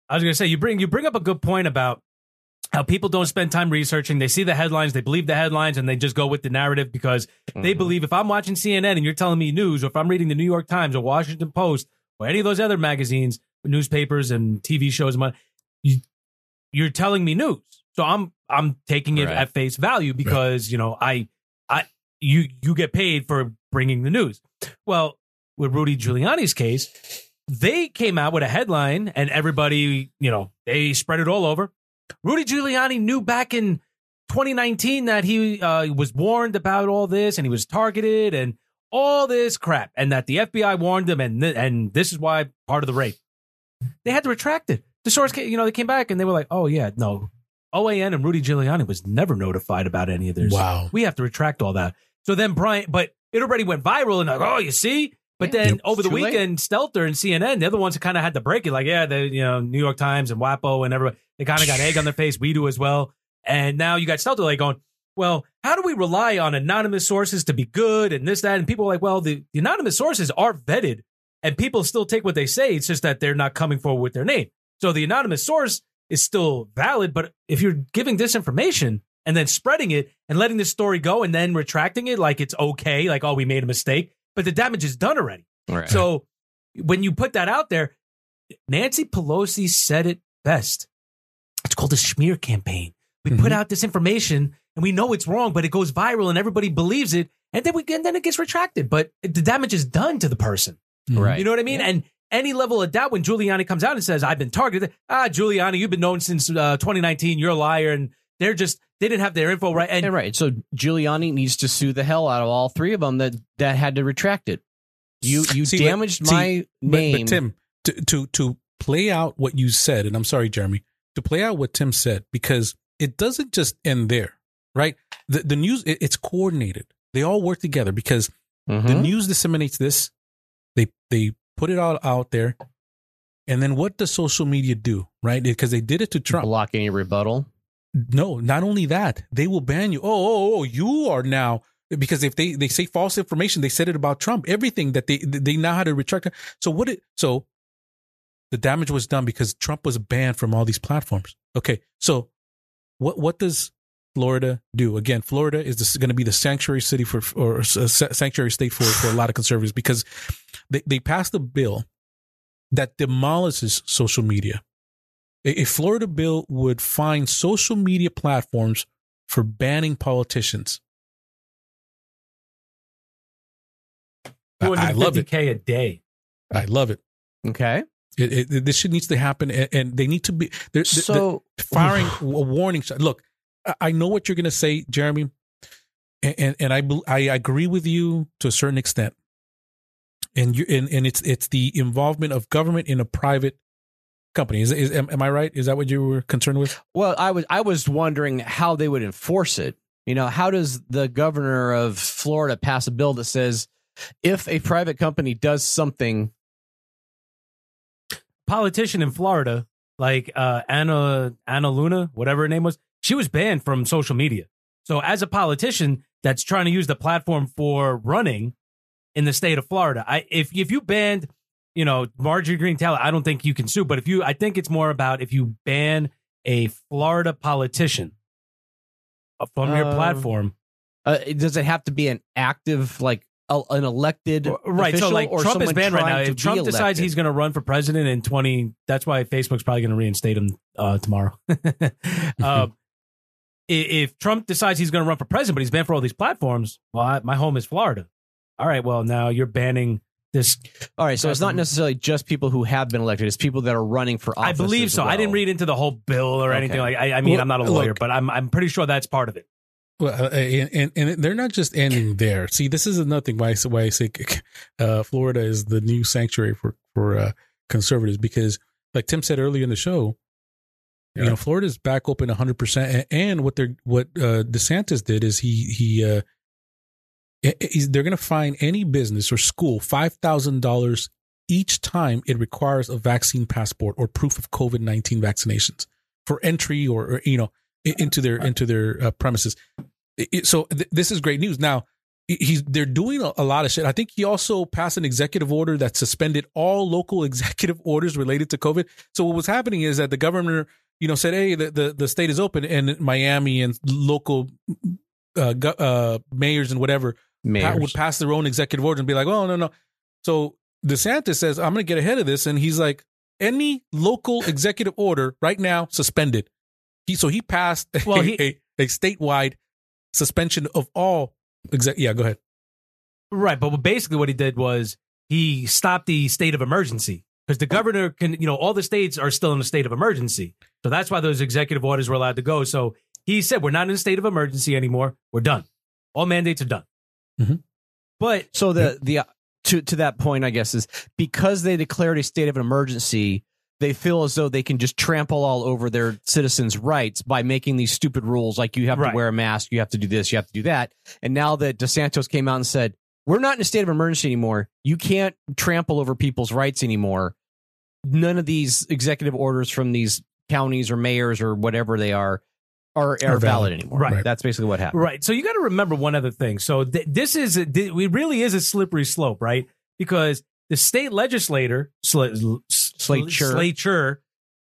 I was going to say, you bring you bring up a good point about how people don't spend time researching. They see the headlines, they believe the headlines, and they just go with the narrative because mm-hmm. they believe if I'm watching C N N and you're telling me news, or if I'm reading the New York Times or Washington Post or any of those other magazines, newspapers and T V shows, you, you're telling me news. So I'm I'm taking it right. at face value because, right. you know, I I you you get paid for bringing the news. Well, with Rudy Giuliani's case, they came out with a headline and everybody, you know, they spread it all over. Rudy Giuliani knew back in twenty nineteen that he uh, was warned about all this and he was targeted and all this crap, and that the F B I warned him, and th- and this is why part of the rape. They had to retract it. The source, came, you know, they came back and they were like, "Oh yeah, no, O A N and Rudy Giuliani was never notified about any of this. Wow, we have to retract all that." So then Brian, but it already went viral, and like, "Oh, you see." But then yep, over the weekend, late. Stelter and C N N, they're the ones who kind of had to break it. Like, yeah, the you know New York Times and WAPO and everybody, they kind of got egg on their face. We do as well. And now you got Stelter like going, well, how do we rely on anonymous sources to be good and this, that? And people are like, well, the, the anonymous sources are vetted and people still take what they say. It's just that they're not coming forward with their name. So the anonymous source is still valid. But if you're giving disinformation and then spreading it and letting this story go and then retracting it like it's okay, like, oh, we made a mistake, but the damage is done already. Right. So when you put that out there, Nancy Pelosi said it best. It's called a smear campaign. We mm-hmm. put out this information and we know it's wrong, but it goes viral and everybody believes it. And then we and then it gets retracted. But the damage is done to the person. Right. You know what I mean? Yeah. And any level of doubt when Giuliani comes out and says, I've been targeted. Ah, Giuliani, you've been known since uh, twenty nineteen. You're a liar. And they're just, they didn't have their info right. And, and right. So Giuliani needs to sue the hell out of all three of them that, that had to retract it. You you see, damaged but, my see, name. But, but Tim, to, to to play out what you said, and I'm sorry, Jeremy, to play out what Tim said, because it doesn't just end there, right? The the news, it, it's coordinated. They all work together because mm-hmm. the news disseminates this. They they put it all out there. And then what does social media do, right? Because they did it to Trump. Block any rebuttal? No, not only that. They will ban you. Oh, oh, oh, you are now... Because if they, they say false information, they said it about Trump. Everything that they they now had to retract. So what it so the damage was done because Trump was banned from all these platforms. Okay, so what what does Florida do? Again, Florida is going to be the sanctuary city for or sanctuary state for, for a lot of conservatives because they they passed a bill that demolishes social media. A, a Florida bill would fine social media platforms for banning politicians. I love it. A day. I love it. Okay. It, it, this shit needs to happen, and, and they need to be they're, so they're firing a warning shot. Look, I know what you're going to say, Jeremy, and, and and I I agree with you to a certain extent. And you and, and it's it's the involvement of government in a private company. Is, is am, am I right? Is that what you were concerned with? Well, I was I was wondering how they would enforce it. You know, how does the governor of Florida pass a bill that says, if a private company does something, politician in Florida, like uh, Anna Anna Luna, whatever her name was, she was banned from social media. So as a politician that's trying to use the platform for running in the state of Florida, I if if you banned, you know, Marjorie Greene Taylor, I don't think you can sue. But if you, I think it's more about if you ban a Florida politician from uh, your platform. Uh, does it have to be an active, like, an elected right? official, So like or Trump is banned right now. If Trump decides elected? he's going to run for president in twenty, that's why Facebook's probably going to reinstate him uh, tomorrow. uh, if Trump decides he's going to run for president, but he's banned for all these platforms, well, I, my home is Florida. All right, well now you're banning this. All right, so it's not necessarily just people who have been elected; it's people that are running for office. I believe so. Well. I didn't read into the whole bill or okay. anything like. I, I mean, well, I'm not a lawyer, look, but I'm I'm pretty sure that's part of it. Well, uh, and, and and they're not just ending there. See, this is another thing why I, why I say uh, Florida is the new sanctuary for for uh, conservatives, because, like Tim said earlier in the show, yeah. you know, Florida is back open one hundred percent. And what they're what uh, DeSantis did is he he uh, he's, they're going to fine any business or school five thousand dollars each time it requires a vaccine passport or proof of COVID nineteen vaccinations for entry or, or you know. into their into their uh, premises. It, so th- this is great news. Now, he's they're doing a, a lot of shit. I think he also passed an executive order that suspended all local executive orders related to COVID. So what was happening is that the governor, you know, said, hey, the, the, the state is open, and Miami and local uh, go, uh, mayors and whatever pa- would pass their own executive orders and be like, oh, no, no. So DeSantis says, I'm going to get ahead of this. And he's like, any local executive order right now suspended. He So he passed well, a, he, a, a statewide suspension of all. Exec- yeah, go ahead. Right. But basically what he did was he stopped the state of emergency. Because the governor can, you know, all the states are still in a state of emergency. So that's why those executive orders were allowed to go. So he said, we're not in a state of emergency anymore. We're done. All mandates are done. Mm-hmm. But so the, the, to, to that point, I guess, is because they declared a state of an emergency, they feel as though they can just trample all over their citizens' rights by making these stupid rules. Like you have right. to wear a mask, you have to do this, you have to do that. And now that DeSantis came out and said, we're not in a state of emergency anymore. You can't trample over people's rights anymore. None of these executive orders from these counties or mayors or whatever they are are, are valid. valid anymore. Right. That's basically what happened. Right. So you got to remember one other thing. So th- this is, a, th- it really is a slippery slope, right? Because the state legislator, sl- Slature. Slature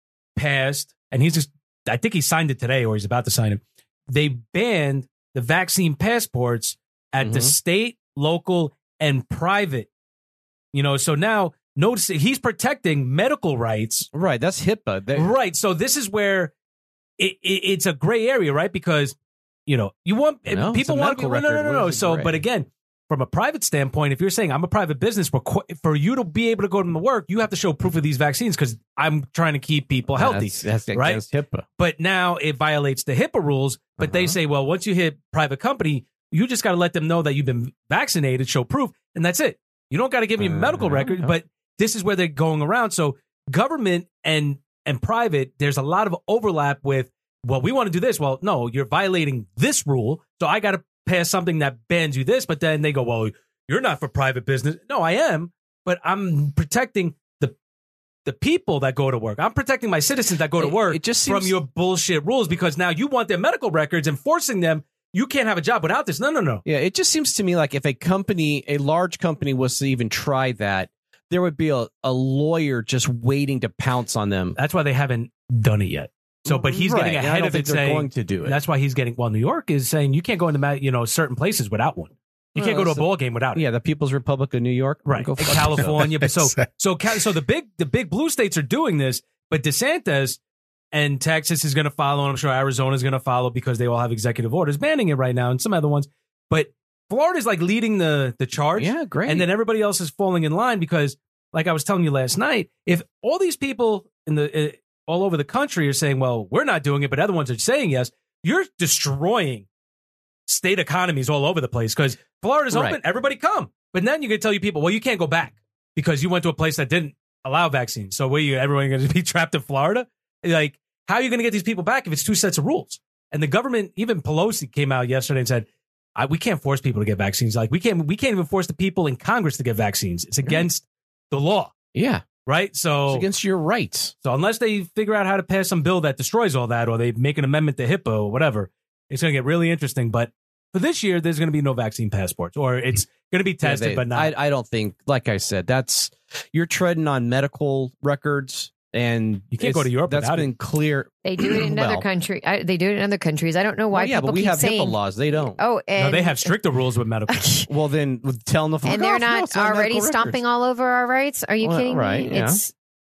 passed, and he's just, I think he signed it today or he's about to sign it. They banned the vaccine passports at Mm-hmm. the state, local, and private. You know, so now notice he's protecting medical rights. Right. That's HIPAA. They- Right. So this is where it, it, it's a gray area, right? Because, you know, you want No, it's people a want medical no, no, no, record. no, What no. is it So, gray? but again, from a private standpoint, if you're saying I'm a private business, for for you to be able to go to work, you have to show proof of these vaccines because I'm trying to keep people healthy. That's, that's right? against HIPAA. But now it violates the HIPAA rules. But they Uh-huh. say, well, once you hit private company, you just got to let them know that you've been vaccinated, show proof, and that's it. You don't got to give me a medical Uh-huh. record. But this is where they're going around. So government and and private, there's a lot of overlap with, well, we want to do this. Well, no, you're violating this rule. So I got to pass something that bans you this. But then they go, well, you're not for private business. No, I am. But I'm protecting the the people that go to work. I'm protecting my citizens that go to It- work it just from seems- your bullshit rules because now you want their medical records and forcing them. You can't have a job without this. No, no, no. Yeah, it just seems to me like if a company, a large company, was to even try that, there would be a, a lawyer just waiting to pounce on them. That's why they haven't done it yet. So, but he's Right, getting and I ahead don't of think it, they're saying going to do it. That's why he's getting. Well, New York is saying you can't go into ma- you know certain places without one. You Well, can't go to a so- ball game without it. Yeah, the People's Republic of New York, Right, Go in fuck yourself. California. But so, Exactly. so, Ca- so the big, the big blue states are doing this, but DeSantis and Texas is going to follow, and I'm sure Arizona is going to follow because they all have executive orders banning it right now, and some other ones. But Florida's like leading the the charge, Yeah, great. and then everybody else is falling in line because, like I was telling you last night, if all these people in the uh, all over the country are saying, "Well, we're not doing it," but other ones are saying yes, you're destroying state economies all over the place because Florida's Right. open, everybody come. But then you're going to tell you people, well, you can't go back because you went to a place that didn't allow vaccines. So where you, everyone going to be trapped in Florida? Like, how are you going to get these people back if it's two sets of rules? And the government, even Pelosi came out yesterday and said, I, we can't force people to get vaccines. Like we can't, we can't even force the people in Congress to get vaccines. It's against the law, yeah, right? So it's against your rights. so unless they figure out how to pass some bill that destroys all that, or they make an amendment to HIPAA or whatever, it's going to get really interesting. But for this year, there's going to be no vaccine passports, or it's going to be Yeah, tested, they- but not. I, I don't think, like I said, that's you're treading on medical records, and You can't go it's- to Europe That's without been clear. They do it in Well, other countries. They do it in other countries. I don't know why well, yeah, people but we keep have saying. HIPAA laws. They don't. Oh, no, and they have stricter rules with medical. Well, then tell them the fuck and they're off. No, not it's not already medical stomping records. all over our rights. Are you Well, kidding right, me? yeah. It's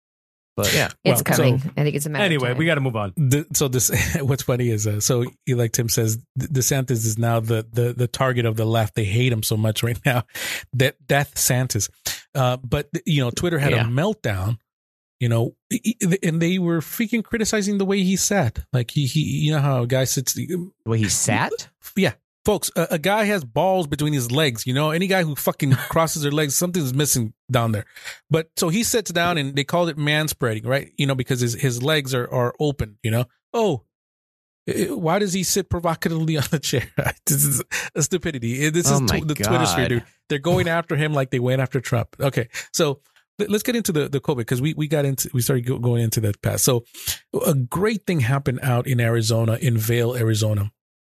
But yeah, it's Well, coming. so- I think it's a matter. Anyway, of time. we got to move on. The, so this, what's funny is, uh, so like Tim says, DeSantis is now the, the, the target of the left. They hate him so much right now. That Death Santis. Uh, but you know, Twitter had Yeah. a meltdown, you know, and they were freaking criticizing the way he sat. Like he, he, you know how a guy sits, the way he sat. yeah. Folks, a, a guy has balls between his legs. You know, any guy who fucking crosses their legs, something's missing down there. But so he sits down and they called it man spreading, right? You know, because his, his legs are, are open, you know? Oh, eh, why does he sit provocatively on the chair? This is a stupidity. This Oh is my tw- the Twitter sphere, God. dude. They're going after him like they went after Trump. Okay. So let- let's get into the, the COVID because we, we got into, we started go- going into that past. So a great thing happened out in Arizona, in Vail, Arizona.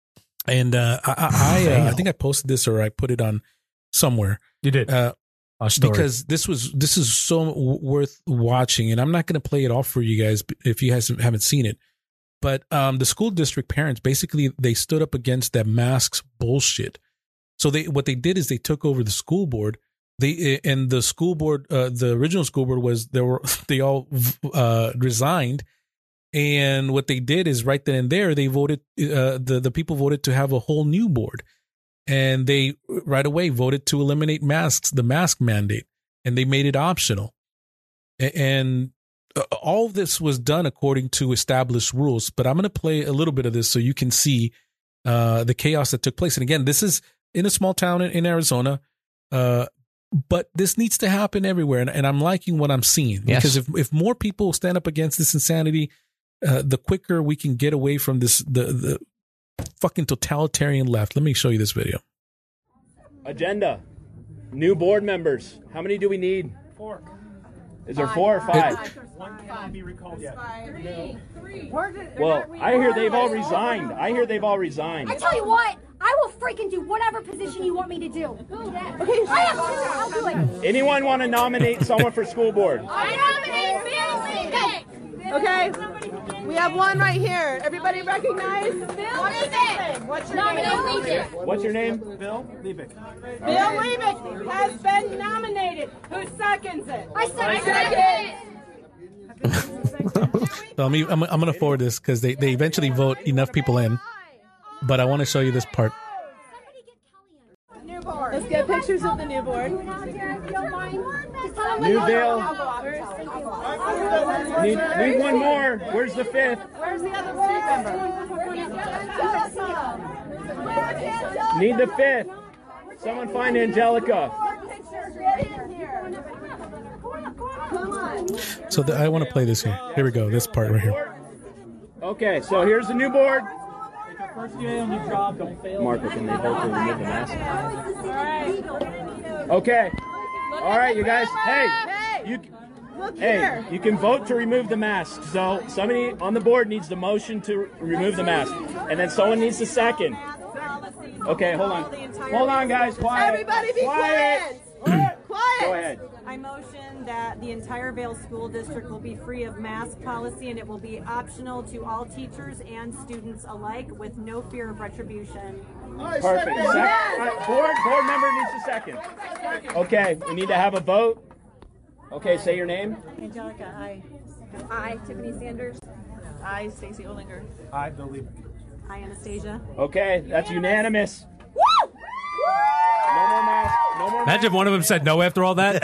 And uh, I I, uh, I think I posted this or I put it on somewhere. You did. Uh, Our story. because this was this is so w- worth watching, and I'm not going to play it off for you guys if you guys haven't seen it. But um, the school district parents basically they stood up against that masks bullshit. So they what they did is they took over the school board. They and the school board, uh, the original school board was they were they all uh, resigned. And what they did is right then and there, they voted, uh, the, the people voted to have a whole new board. And they right away voted to eliminate masks, the mask mandate, and they made it optional. And all of this was done according to established rules. But I'm going to play a little bit of this so you can see uh, the chaos that took place. And again, this is in a small town in, in Arizona, uh, but this needs to happen everywhere. And, and I'm liking what I'm seeing Yes. because if, if more people stand up against this insanity, Uh, the quicker we can get away from this, the, the fucking totalitarian left. Let me show you this video. Agenda. New board members. How many do we need? Four. Is there four or five? One can be recalled yet. Well, I hear they've all resigned. I hear they've all resigned. I tell you what, I will freaking do whatever position you want me to do. Okay, I have two, I'll do it. Anyone want to nominate someone for school board? I nominate Bill Levick. Okay, we have one right here. Everybody recognize? Bill Levick. What's your Nominate name? Levick. What's your name? Bill Levick. Bill Levick has been nominated. Who seconds it? I second it. So I'm, I'm, I'm going to forward this because they, they eventually vote enough people in. But I want to show you this part. New board. Let's get pictures of the new board. New bill. Need, need one more. Where's the fifth? Where's the other board member? Need the fifth. Someone find Angelica. So the, I want to play this here. Here we go. This part right here. Okay, so here's the new board. First day on your job, don't fail. Marco, can they vote to remove the mask? Okay. All right, you guys. Hey, you. Hey, you can vote to remove the mask. So somebody on the board needs the motion to remove the mask, and then someone needs the second. Okay, hold on. Hold on, guys. Quiet. Everybody be quiet. quiet. Quiet. Go ahead. I motion that the entire Vail School District will be free of mask policy and it will be optional to all teachers and students alike with no fear of retribution. Perfect. Sec- all right, board, board member needs a second. Okay, we need to have a vote. Okay, say your name. Angelica, aye. I, Tiffany Sanders. I, Stacy Olinger. I Bill Levick. Aye, Anastasia. Okay, that's unanimous. No more mask. No more Imagine if one of them said no after all that.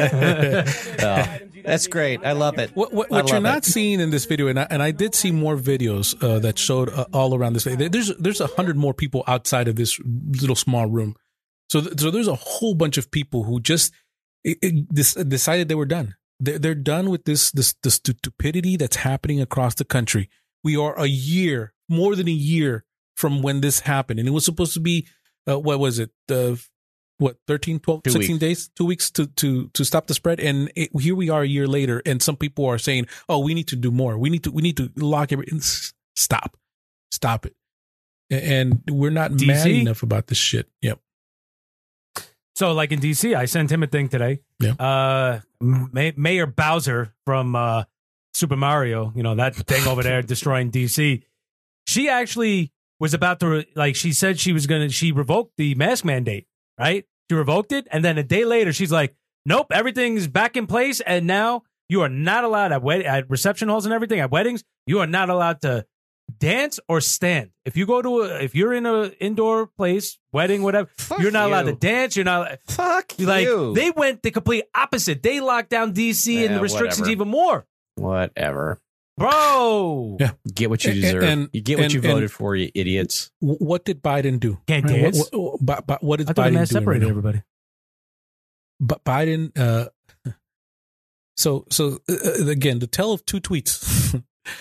Oh, that's great. I love it. What, what, I what you're love not it. seeing in this video, and I, and I did see more videos uh, that showed uh, all around this. There's there's a hundred more people outside of this little small room, so th- so there's a whole bunch of people who just it, it, this, decided they were done. They're, they're done with this this the stupidity that's happening across the country. We are a year, more than a year from when this happened, and it was supposed to be uh, what was it? Uh, what, thirteen, twelve, Two sixteen weeks. days, two weeks to, to, to stop the spread. And it, here we are a year later. And some people are saying, oh, we need to do more. We need to, we need to lock everything. Stop, stop it. And we're not D C? mad enough about this shit. Yep. So, like in D C, I sent him a thing today. Yeah. Uh, May- Mayor Bowser from uh, Super Mario, you know, that thing over there destroying D C. She actually was about to, like, she said she was going to, she revoked the mask mandate, right? She revoked it. And then a day later, she's like, nope, everything's back in place. And now you are not allowed at, wed- at reception halls and everything, at weddings, you are not allowed to dance or stand. If you go to a, if you're in a indoor place, wedding, whatever, Fuck you're not allowed you. to dance. You're not Fuck like you. they went the complete opposite. They locked down D C and Yeah, the restrictions whatever. even more, Whatever. bro. Yeah. Get what you And- deserve. and- you get what and- you voted and- for, you idiots. W- What did Biden do? Can't Right? dance? What, what, but, but what is I thought the Biden mask doing right separated now? everybody. But Biden, uh, so, so uh, again, the tell of two tweets.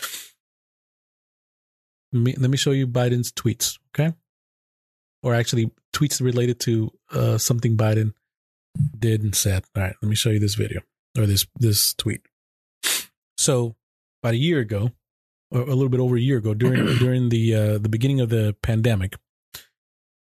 let, me, let me show you Biden's tweets, okay? Or actually, tweets related to uh, something Biden did and said. All right, let me show you this video or this this tweet. So, about a year ago, or a little bit over a year ago, during during the uh, the beginning of the pandemic,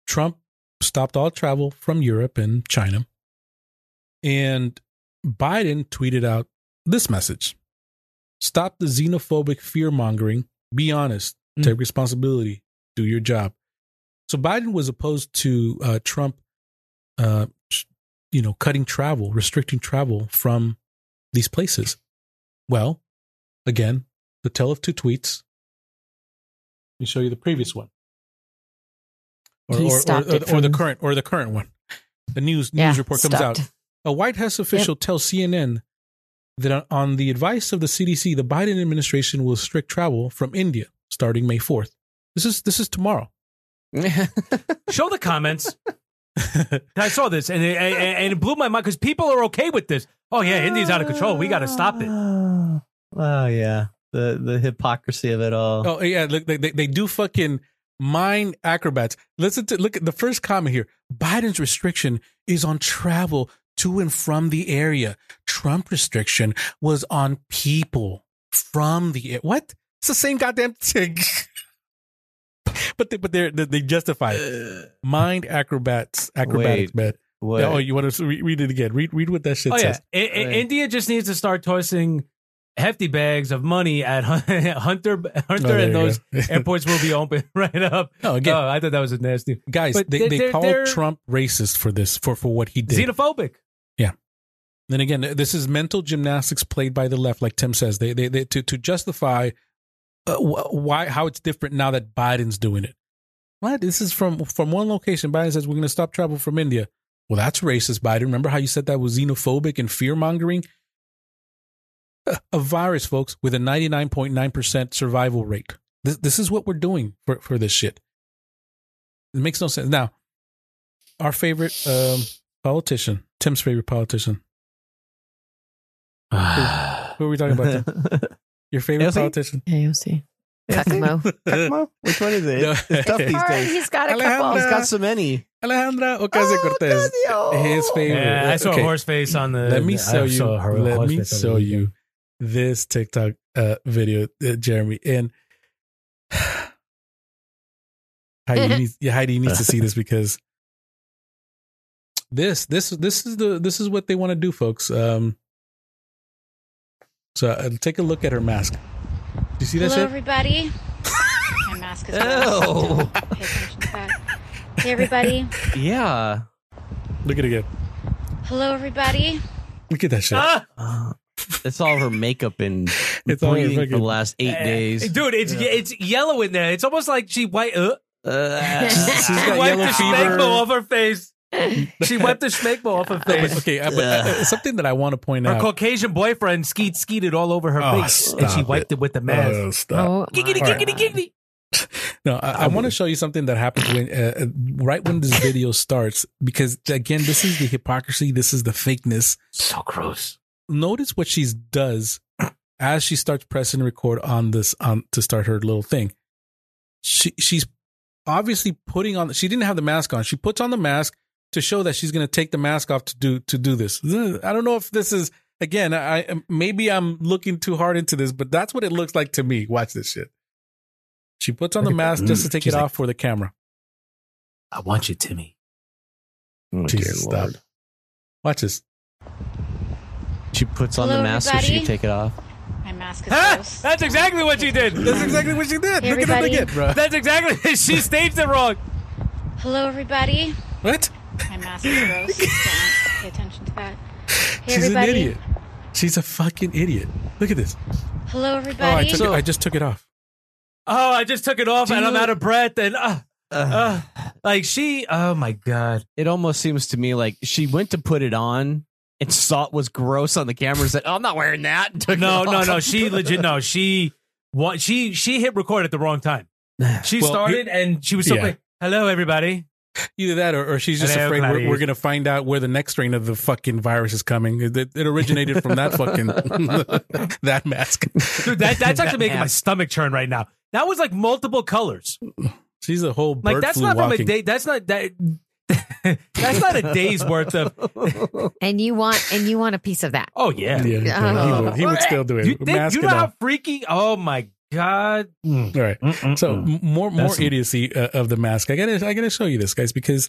Trump stopped all travel from Europe and China. And Biden tweeted out this message. Stop the xenophobic fear-mongering. Be honest. Mm. Take responsibility. Do your job. So Biden was opposed to uh, Trump, uh, you know, cutting travel, restricting travel from these places. Well, again, the tale of two tweets. Let me show you the previous one. Or, He or, stopped or, it or from- the current or the current one. The news Yeah, news report comes stopped. out. A White House official Yep. tells C N N that on the advice of the C D C, the Biden administration will restrict travel from India starting May fourth. This is this is tomorrow. Show the comments. I saw this and it, and, and it blew my mind because people are okay with this. Oh yeah, India's out of control. We got to stop it. Oh yeah, the the hypocrisy of it all. Oh yeah, look, they, they they do fucking mind acrobats. Listen to look at the first comment here. Biden's restriction is on travel to and from the area. Trump restriction was on people from the what? It's the same goddamn thing. but they, but they're, they they justify it. Mind acrobats, acrobatics, Wait, man. what? Oh, you want to read, read it again? Read read what that shit Oh yeah, says. I- I- India just needs to start tossing hefty bags of money at Hunter, Hunter, Oh, there and you those go. airports will be open right up. Oh, again. Oh, I thought that was a nasty. Guys, But they, they- they they're- called they're- Trump racist for this, for, for what he did. Xenophobic. Then again, this is mental gymnastics played by the left, like Tim says. They, they, they to to justify uh, wh- why how it's different now that Biden's doing it. What? This is from from one location. Biden says we're going to stop travel from India. Well, that's racist, Biden. Remember how you said that was xenophobic and fear mongering? A virus, folks, with a ninety-nine point nine percent survival rate. This this is what we're doing for for this shit. It makes no sense. Now, our favorite um, politician, Tim's favorite politician. Who, who are we talking about? Tim? Your favorite A O C? politician? A O C. Kakamo. Kakamo? Which one is it? No. It's tough these All right, days. he's got a Alejandra. couple. He's got so many. Alejandra Ocasio-Cortez. Ocasio. His favorite. Yeah, I saw Okay. a horse face on the. Let me I show you. saw her Let horse me face on the show weekend. you this TikTok uh, video, uh, Jeremy. And Heidi needs, yeah, Heidi needs to see this because this, this, this is the, this is what they want to do, folks. Um, so uh, take a look at her mask. Do you see that Hello, shit? everybody. My mask is Ew. closed. Pay attention to that. Hey, everybody. Yeah. Look at it again. Hello, everybody. Look at that shit. Ah! Uh, it's all her makeup and It's all her breathing for fucking- the last eight days. Dude, it's it's yellow in there. It's almost like she white. Uh, Uh, She's she got wiped yellow the fever. schmegma off her face. She wiped the schmegma off her face. Okay, uh, but, uh, something that I want to point Her out. Caucasian boyfriend skeet skeeted all over her Oh, face, and she stop wiped it, with the mask. Oh, stop. Oh, Giggity, my. giggity, giggity. No, I, I want to show you something that happens when uh, right when this video starts, because again, this is the hypocrisy. This is the fakeness. So gross. Notice what she does as she starts pressing record on this on to start her little thing. She she's obviously putting on. She didn't have the mask on. She puts on the mask to show that she's going to take the mask off to do to do this. I don't know if this is again. I maybe I'm looking too hard into this, but that's what it looks like to me. Watch this shit. She puts on the mask just to take She's it like, off for the camera. I want you, Timmy. oh, Jesus, dear Lord. stop. Watch this. She puts on Hello, the mask so she everybody. can take it off. My mask is Huh? closed. That's exactly what she did. That's exactly what she did. Hey, Look at it everybody. again, bro. That's exactly. She staged it wrong. Hello, everybody. What? My mask is closed. Don't pay attention to that. Hey, She's everybody. an idiot. She's a fucking idiot. Look at this. Hello, Oh, I everybody. took it, I just took it off. Oh, I just took it off, Do and I'm you- out of breath, and uh, Uh, uh, like she. Oh my god. it almost seems to me like she went to put it on and saw it was gross on the camera and said, oh, I'm not wearing that. and took No, it no, off. no. She legit. No, she. What? She she hit record at the wrong time. She Well, started, and she was so yeah. quick. Hello, everybody. Either that, or, or she's just Hello, afraid we're, Clarice. we're going to find out where the next strain of the fucking virus is coming. It, it originated from that fucking that mask. Dude, that, that's actually making my mask. stomach churn right now. That was like multiple colors. She's a whole bird Like that's flu not from a walking. day. That's not that. That's not a day's worth of. And you want and you want a piece of that. Oh yeah. Yeah, yeah, he would. He would still do it. You, think, Mask you know and how all. freaky? Oh my God. All right. Mm-mm-mm. So m- more more That's- idiocy uh, of the mask. I gotta I gotta show you this, guys, because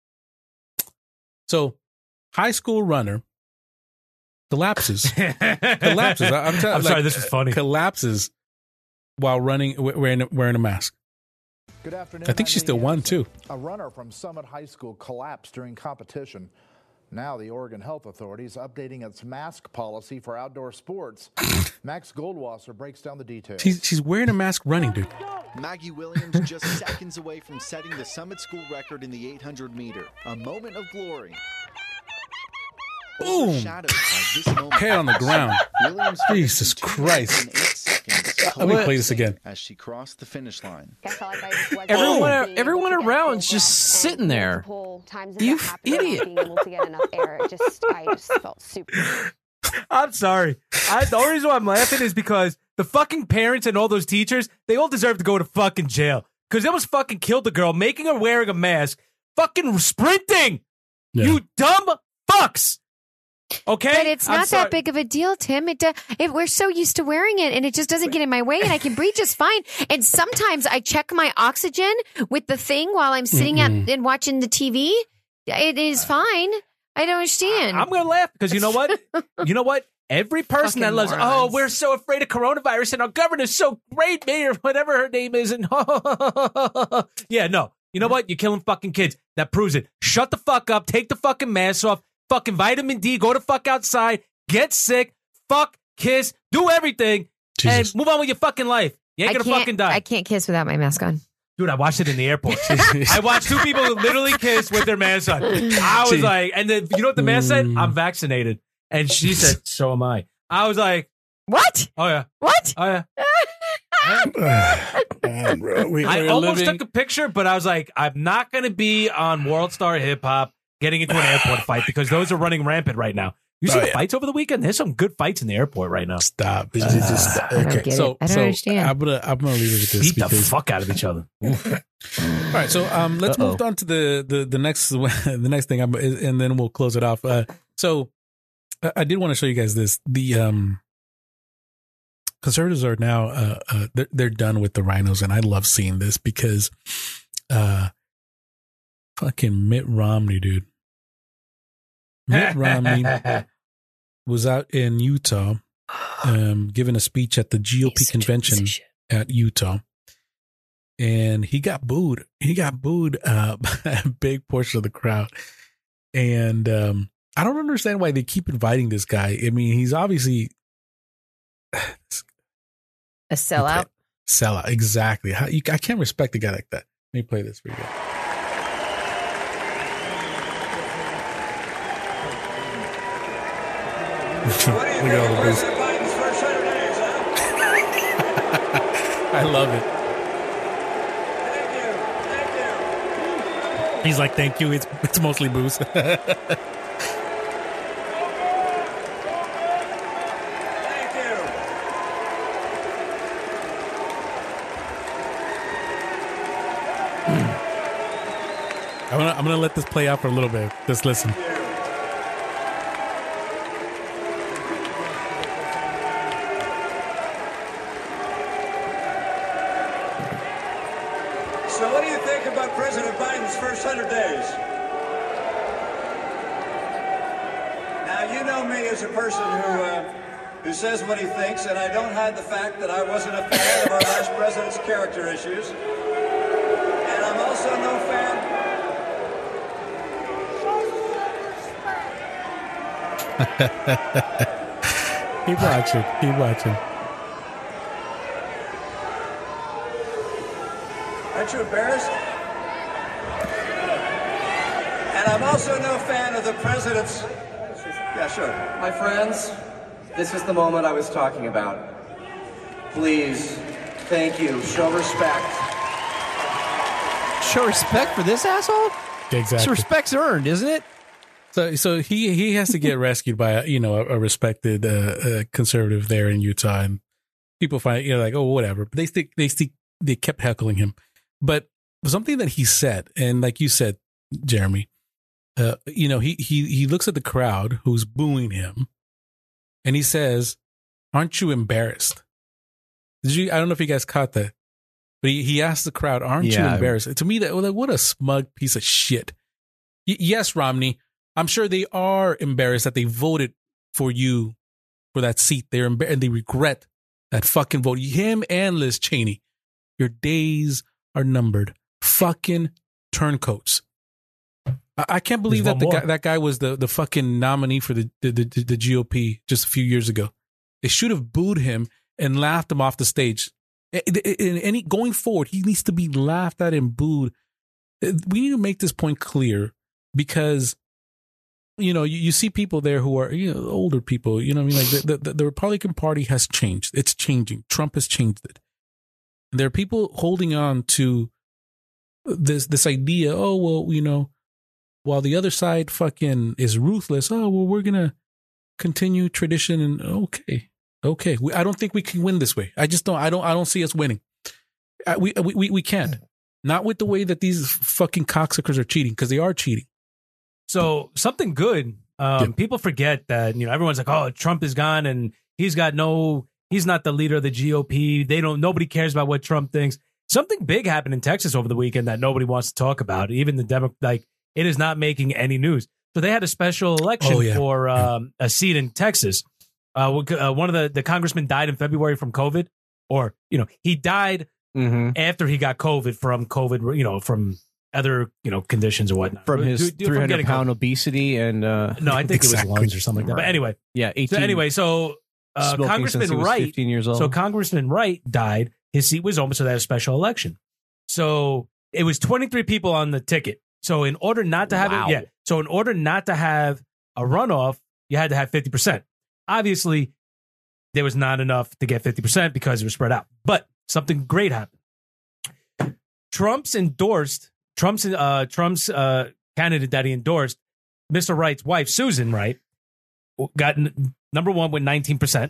so high school runner collapses collapses. I- I'm, telling I'm sorry, this is funny. Collapses while running wearing wearing a mask. Good afternoon. I think I'm she still Lee won Anderson. too. A runner from Summit High School collapsed during competition. Now the Oregon Health Authority is updating its mask policy for outdoor sports. Max Goldwasser breaks down the details. She's she's wearing a mask running, dude. Maggie Williams just seconds away from setting the Summit School record in the eight hundred meter. A moment of glory. Boom! Overshadowed by this moment. Head on the ground. Williams Jesus finished in two Christ. minutes and eight seconds, Let me play this again. as she crossed the finish line. Everyone, everyone around's just sitting there. You f- idiot. Being able to get enough air, it just, I just felt super. I'm sorry. I, the only reason why I'm laughing is because the fucking parents and all those teachers, they all deserve to go to fucking jail. Because they almost fucking killed the girl, making her wearing a mask, fucking sprinting. Yeah. You dumb fucks. Okay? But it's I'm not sorry. that big of a deal, Tim. It, uh, it we're so used to wearing it, and it just doesn't get in my way, and I can breathe just fine. And sometimes I check my oxygen with the thing while I'm sitting Mm-mm. at and watching the T V. It is fine. I don't understand. I'm going to laugh because you know what? You know what? Every person Fucking that loves, morons. oh, we're so afraid of coronavirus and our governor's so great, Mayor, whatever her name is. And yeah, no. You know what? You're killing fucking kids. That proves it. Shut the fuck up. Take the fucking mask off. Fucking vitamin D. Go the fuck outside. Get sick. Fuck. Kiss. Do everything. Jesus. And move on with your fucking life. You ain't I gonna can't, fucking die. I can't kiss without my mask on. Dude, I watched it in the airport. I watched two people literally kiss with their mask on. I was Gee. like, and then you know what the man said? I'm vaccinated. And she said, so am I. I was like, What? oh yeah. What? Oh yeah. Man, bro, we I are almost living- took a picture, but I was like, I'm not going to be on World Star Hip Hop getting into an airport fight because those are running rampant right now. You see Oh, the yeah. fights over the weekend? There's some good fights in the airport right now. Stop. It's just- just stop. I don't Okay, get so it. I don't so understand. I'm gonna I'm gonna leave it with this Beat the because fuck out of each other. all right. So um, let's Uh-oh. move on to the the the next the next thing, I'm, and then we'll close it off. Uh, so I, I did want to show you guys this. The um, conservatives are now uh, uh they're, they're done with the rhinos, and I love seeing this because uh, fucking Mitt Romney, dude. Mitt Romney was out in Utah, um, giving a speech at the G O P convention at Utah, and he got booed. He got booed uh, by a big portion of the crowd, and um, I don't understand why they keep inviting this guy. I mean, he's obviously A sellout. sellout. Exactly. How you? I can't respect a guy like that. Let me play this for you guys. Look at all the booze. I love it. He's like, thank you. It's it's mostly booze. I'm gonna I'm gonna let this play out for a little bit. Just listen. So what do you think about President Biden's first hundred days? Now, you know me as a person who uh, who says what he thinks, and I don't hide the fact that I wasn't a fan of our last president's character issues. And I'm also no fan... Keep watching. Keep watching. Aren't you embarrassed? And I'm also no fan of the president's... Yeah, sure. My friends, this is the moment I was talking about. Please, thank you, show respect. Show respect for this asshole? Exactly. So respect's earned, isn't it? So, so he he has to get rescued by a, you know a, a respected uh, uh, conservative there in Utah, and people find you know like oh whatever, but they stick they stick they kept heckling him. But something that he said, and like you said, Jeremy, uh, you know he he he looks at the crowd who's booing him, and he says, "Aren't you embarrassed?" Did you? I don't know if you guys caught that, but he, he asked the crowd, "Aren't Yeah. you embarrassed?" To me, that like, what a smug piece of shit. Y- yes, Romney, I'm sure they are embarrassed that they voted for you for that seat. They're embar- and they regret that fucking vote. Him and Liz Cheney, your days are numbered. Fucking turncoats. I, I can't believe There's that the one guy, more. that guy was the, the fucking nominee for the the, the the G O P just a few years ago. They should have booed him and laughed him off the stage. And any going forward, he needs to be laughed at and booed. We need to make this point clear because, you know, you, you see people there who are, you know, older people, you know what I mean? Like the, the, the Republican Party has changed. It's changing. Trump has changed it. And there are people holding on to this, this idea, oh, well, you know, while the other side fucking is ruthless, oh, well, we're going to continue tradition and okay. Okay, we, I don't think we can win this way. I just don't. I don't. I don't see us winning. I, we, we we can't. Not with the way that these fucking cocksuckers are cheating, because they are cheating. So something good. Um, Yeah. People forget that, you know, everyone's like, oh, Trump is gone and he's got no. He's not the leader of the G O P. They don't. Nobody cares about what Trump thinks. Something big happened in Texas over the weekend that nobody wants to talk about. Even the Demo, like it is not making any news. So they had a special election Oh, yeah. for um, a seat in Texas. Uh, uh, one of the, the congressmen died in February from COVID, or, you know, he died Mm-hmm. after he got COVID from COVID, you know, from other, you know, conditions or whatnot. From his Dude, dude, from three hundred getting pound COVID. obesity and uh, No, I think it Exactly. was lungs or something like that. But anyway, yeah, eighteen. so anyway, so uh, smoking Congressman since he was Wright, fifteen years old. so Congressman Wright died. His seat was open, so they had a special election. So it was twenty-three people on the ticket. So in order not to have Wow. it, yeah. So in order not to have a runoff, you had to have fifty percent. Obviously, there was not enough to get fifty percent because it was spread out. But something great happened. Trump's endorsed Trump's uh, Trump's uh, candidate that he endorsed, Mister Wright's wife, Susan Wright, got n- number one with nineteen percent.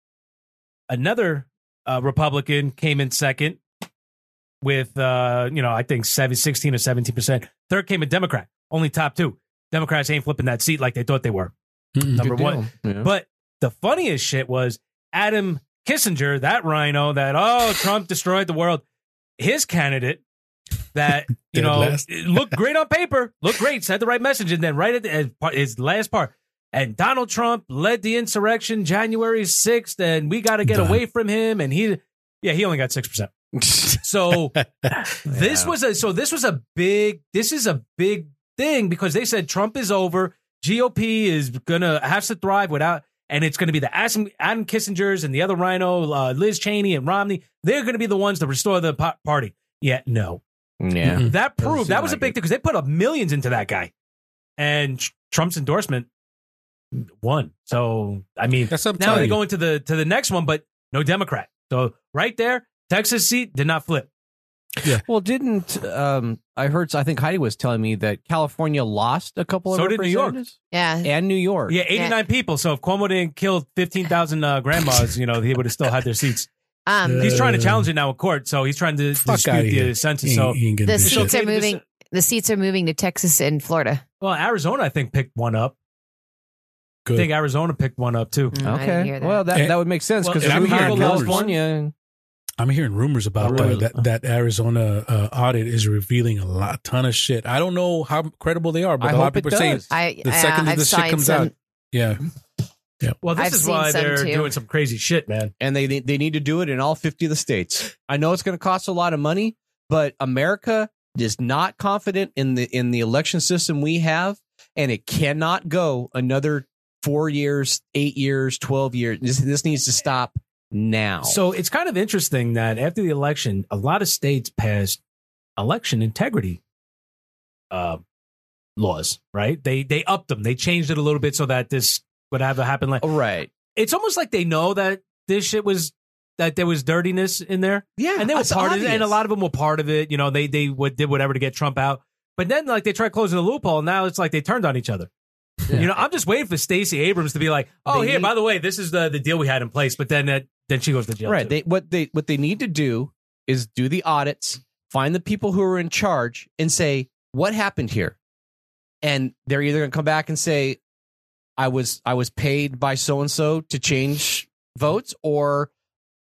Another uh, Republican came in second with, uh, you know, I think seven, sixteen or seventeen percent. Third came a Democrat, only top two. Democrats ain't flipping that seat like they thought they were. Number Good one. deal. Yeah. But the funniest shit was Adam Kissinger, that rhino that, oh, Trump destroyed the world. His candidate that, you Dead know, last. it looked great on paper, looked great, said the right message. And then right at the, as part- his last part, and Donald Trump led the insurrection January sixth, and we got to get Done. away from him. And he, yeah, he only got six percent. So this was a, so this was a big, this is a big thing because they said Trump is over. G O P is going to have to thrive without, and it's going to be the Adam, Adam Kissingers and the other rhino, uh, Liz Cheney and Romney. They're going to be the ones to restore the po- party. Yeah, no. Yeah. Mhm. That Doesn't proved seem that was a like big it. thing because they put up millions into that guy, and Tr- Trump's endorsement won. So I mean, That's what I'm now telling they you. go into the to the next one, but no Democrat. So right there, Texas seat did not flip. Well, didn't um, I heard? I think Heidi was telling me that California lost a couple of So did New York. representatives? Yeah. and New York. Yeah, eighty-nine people. So if Cuomo didn't kill fifteen thousand uh, grandmas, you know, he would have still had their seats. Um, He's trying to challenge it now in court, so he's trying to Fuck dispute outta the here. census. He So ain't- he ain't gonna the do It's seats okay are to dis- moving. The seats are moving to Texas and Florida. well, Arizona, I think, picked one up. I Good. think Arizona picked one up too. Mm, I didn't Okay. hear that. Well, that And- that would make sense Well, because and if I'm Chicago hearing lost rumors. one, yeah. I'm hearing rumors about Oh, really? uh, that that Arizona uh, audit is revealing a lot, ton of shit. I don't know how credible they are, but I a lot hope of people it are saying does. I, the uh, second that I've this shit signed comes some. out, yeah, Well, this I've is seen why some, they're too. doing some crazy shit, man. and they they need to do it in all fifty of the states. I know it's going to cost a lot of money, but America is not confident in the in the election system we have, and it cannot go another four years, eight years, twelve years. This this needs to stop now. So it's kind of interesting that after the election, a lot of states passed election integrity uh, laws, right? They they upped them. They changed it a little bit so that this would have to happen. Like, right. it's almost like they know that this shit was that there was dirtiness in there. Yeah, and they were that's part of it, and a obvious. lot of them were part of it. You know, they they would, did whatever to get Trump out. But then, like, they tried closing the loophole, and now it's like they turned on each other. You know, I'm just waiting for Stacey Abrams to be like, "Oh, They here, need- by the way, this is the the deal we had in place." But then, uh, then she goes to jail. Right. too. They what they what they need to do is do the audits, find the people who are in charge, and say what happened here. And they're either going to come back and say, "I was I was paid by so and so to change votes," or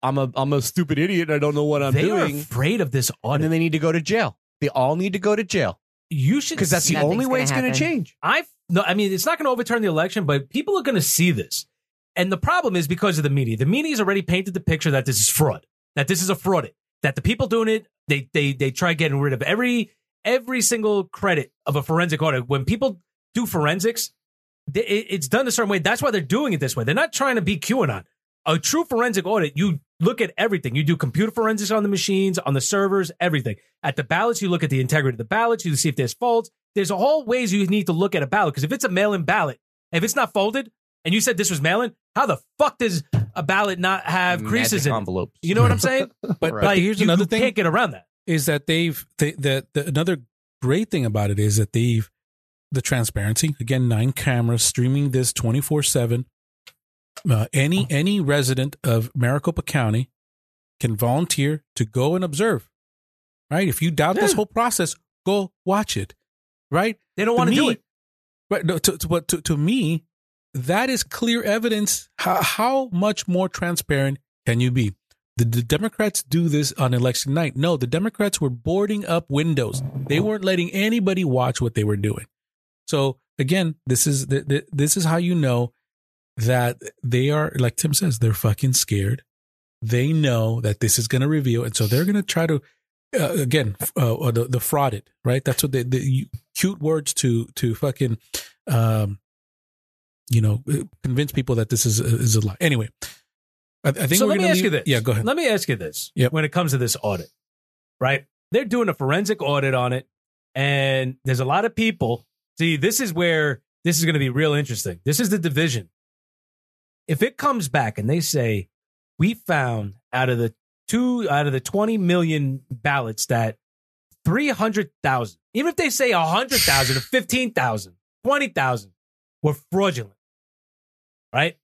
I'm a I'm a stupid idiot. I don't know what I'm they doing. are afraid of this audit. And then they need to go to jail. They all need to go to jail. You should, because that's the only way it's going to change. I no, I mean it's not going to overturn the election, but people are going to see this, and the problem is because of the media. The media has already painted the picture that this is fraud, that this is a fraud, that the people doing it, they they they try getting rid of every every single credit of a forensic audit. When people do forensics, they, it, it's done a certain way. That's why they're doing it this way. They're not trying to be QAnon. A true forensic audit, you look at everything. You do computer forensics on the machines, on the servers, everything. At the ballots, you look at the integrity of the ballots. You see if there's faults. There's a whole ways you need to look at a ballot. Because if it's a mail-in ballot, if it's not folded, and you said this was mail-in, how the fuck does a ballot not have Magic creases in it? envelopes. You know what I'm saying? But, but Like, here's you, another you thing. can't get around that. Is that they've they, that the, another great thing about it is that they've the transparency, again, nine cameras streaming this twenty-four seven. Uh, any any resident of Maricopa County can volunteer to go and observe. Right? If you doubt this whole process, go watch it. Right? They don't want to do it. Right? No, to, to, but to, to me, that is clear evidence. How, how much more transparent can you be? Did the Democrats do this on election night? No, the Democrats were boarding up windows. They weren't letting anybody watch what they were doing. So again, this is the, the, this is how you know that they are, like Tim says, they're fucking scared. They know that this is going to reveal, and so they're going to try to uh, again uh, the the fraud it, right? That's what they, the cute words to to fucking um, you know convince people that this is is a lie. Anyway, I, I think so we're let me gonna ask leave, you this. Yeah, go ahead. Let me ask you this. Yep. When it comes to this audit, right? They're doing a forensic audit on it, and there's a lot of people. See, this is where this is going to be real interesting. This is the division. If it comes back and they say, we found out of the two, out of the twenty million ballots that three hundred thousand, even if they say one hundred thousand or fifteen thousand, twenty thousand were fraudulent, right?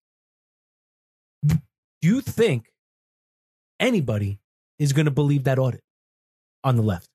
Do you think anybody is going to believe that audit on the left?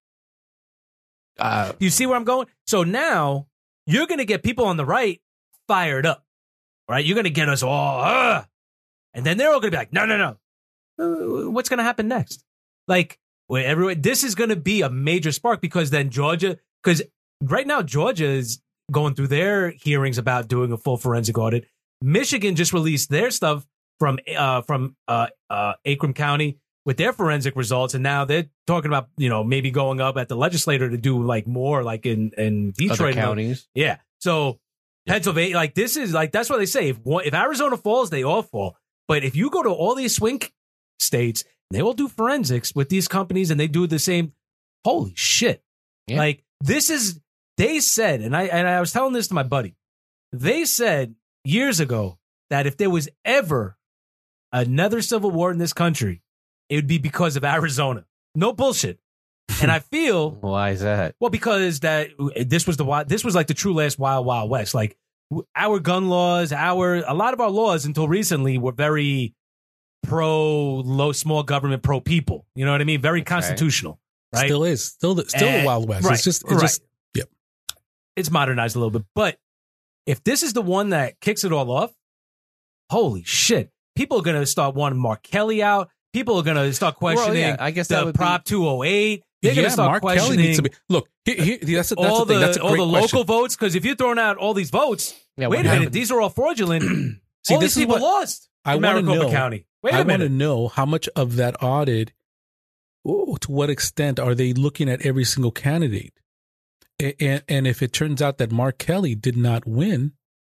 Uh, you see where I'm going? So now you're going to get people on the right fired up, right? You're going to get us all, uh, and then they're all going to be like, no, no, no. Uh, what's going to happen next? Like, where everyone, this is going to be a major spark because then Georgia, because right now Georgia is going through their hearings about doing a full forensic audit. Michigan just released their stuff from uh, from uh, uh, Acrom County with their forensic results, and now they're talking about, you know, maybe going up at the legislature to do like more, like in in Detroit Other counties. Yeah, so Pennsylvania, like this is like that's what they say. If one, if Arizona falls, they all fall. But if you go to all these swing states, they all do forensics with these companies, and they do the same. Holy shit! Yeah. Like this is they said, and I and I was telling this to my buddy. They said years ago that if there was ever another civil war in this country, it would be because of Arizona. No bullshit. And I feel why is that? Well, because that this was the wild, this was like the true last wild wild west. Like our gun laws, our a lot of our laws until recently were very pro low small government, pro people. You know what I mean? Very constitutional. Right? Still is still the, still And- the Wild West. right, It's just it's right. just yep. It's modernized a little bit, but if this is the one that kicks it all off, holy shit! People are gonna start wanting Mark Kelly out. People are gonna start questioning. Well, yeah, I guess that the would be- Prop two oh eight. They're Yeah, gonna start Mark Kelly questioning needs to be look. He, he, that's a, that's all the thing. the That's a all great the question. local votes. Because if you're throwing out all these votes, Yeah, wait what a minute, happened? these are all fraudulent. See, all this these is people what lost. I in want to Maricopa know. County. Wait I a want to minute. know how much of that audit. Oh, to what extent are they looking at every single candidate? A- And and if it turns out that Mark Kelly did not win,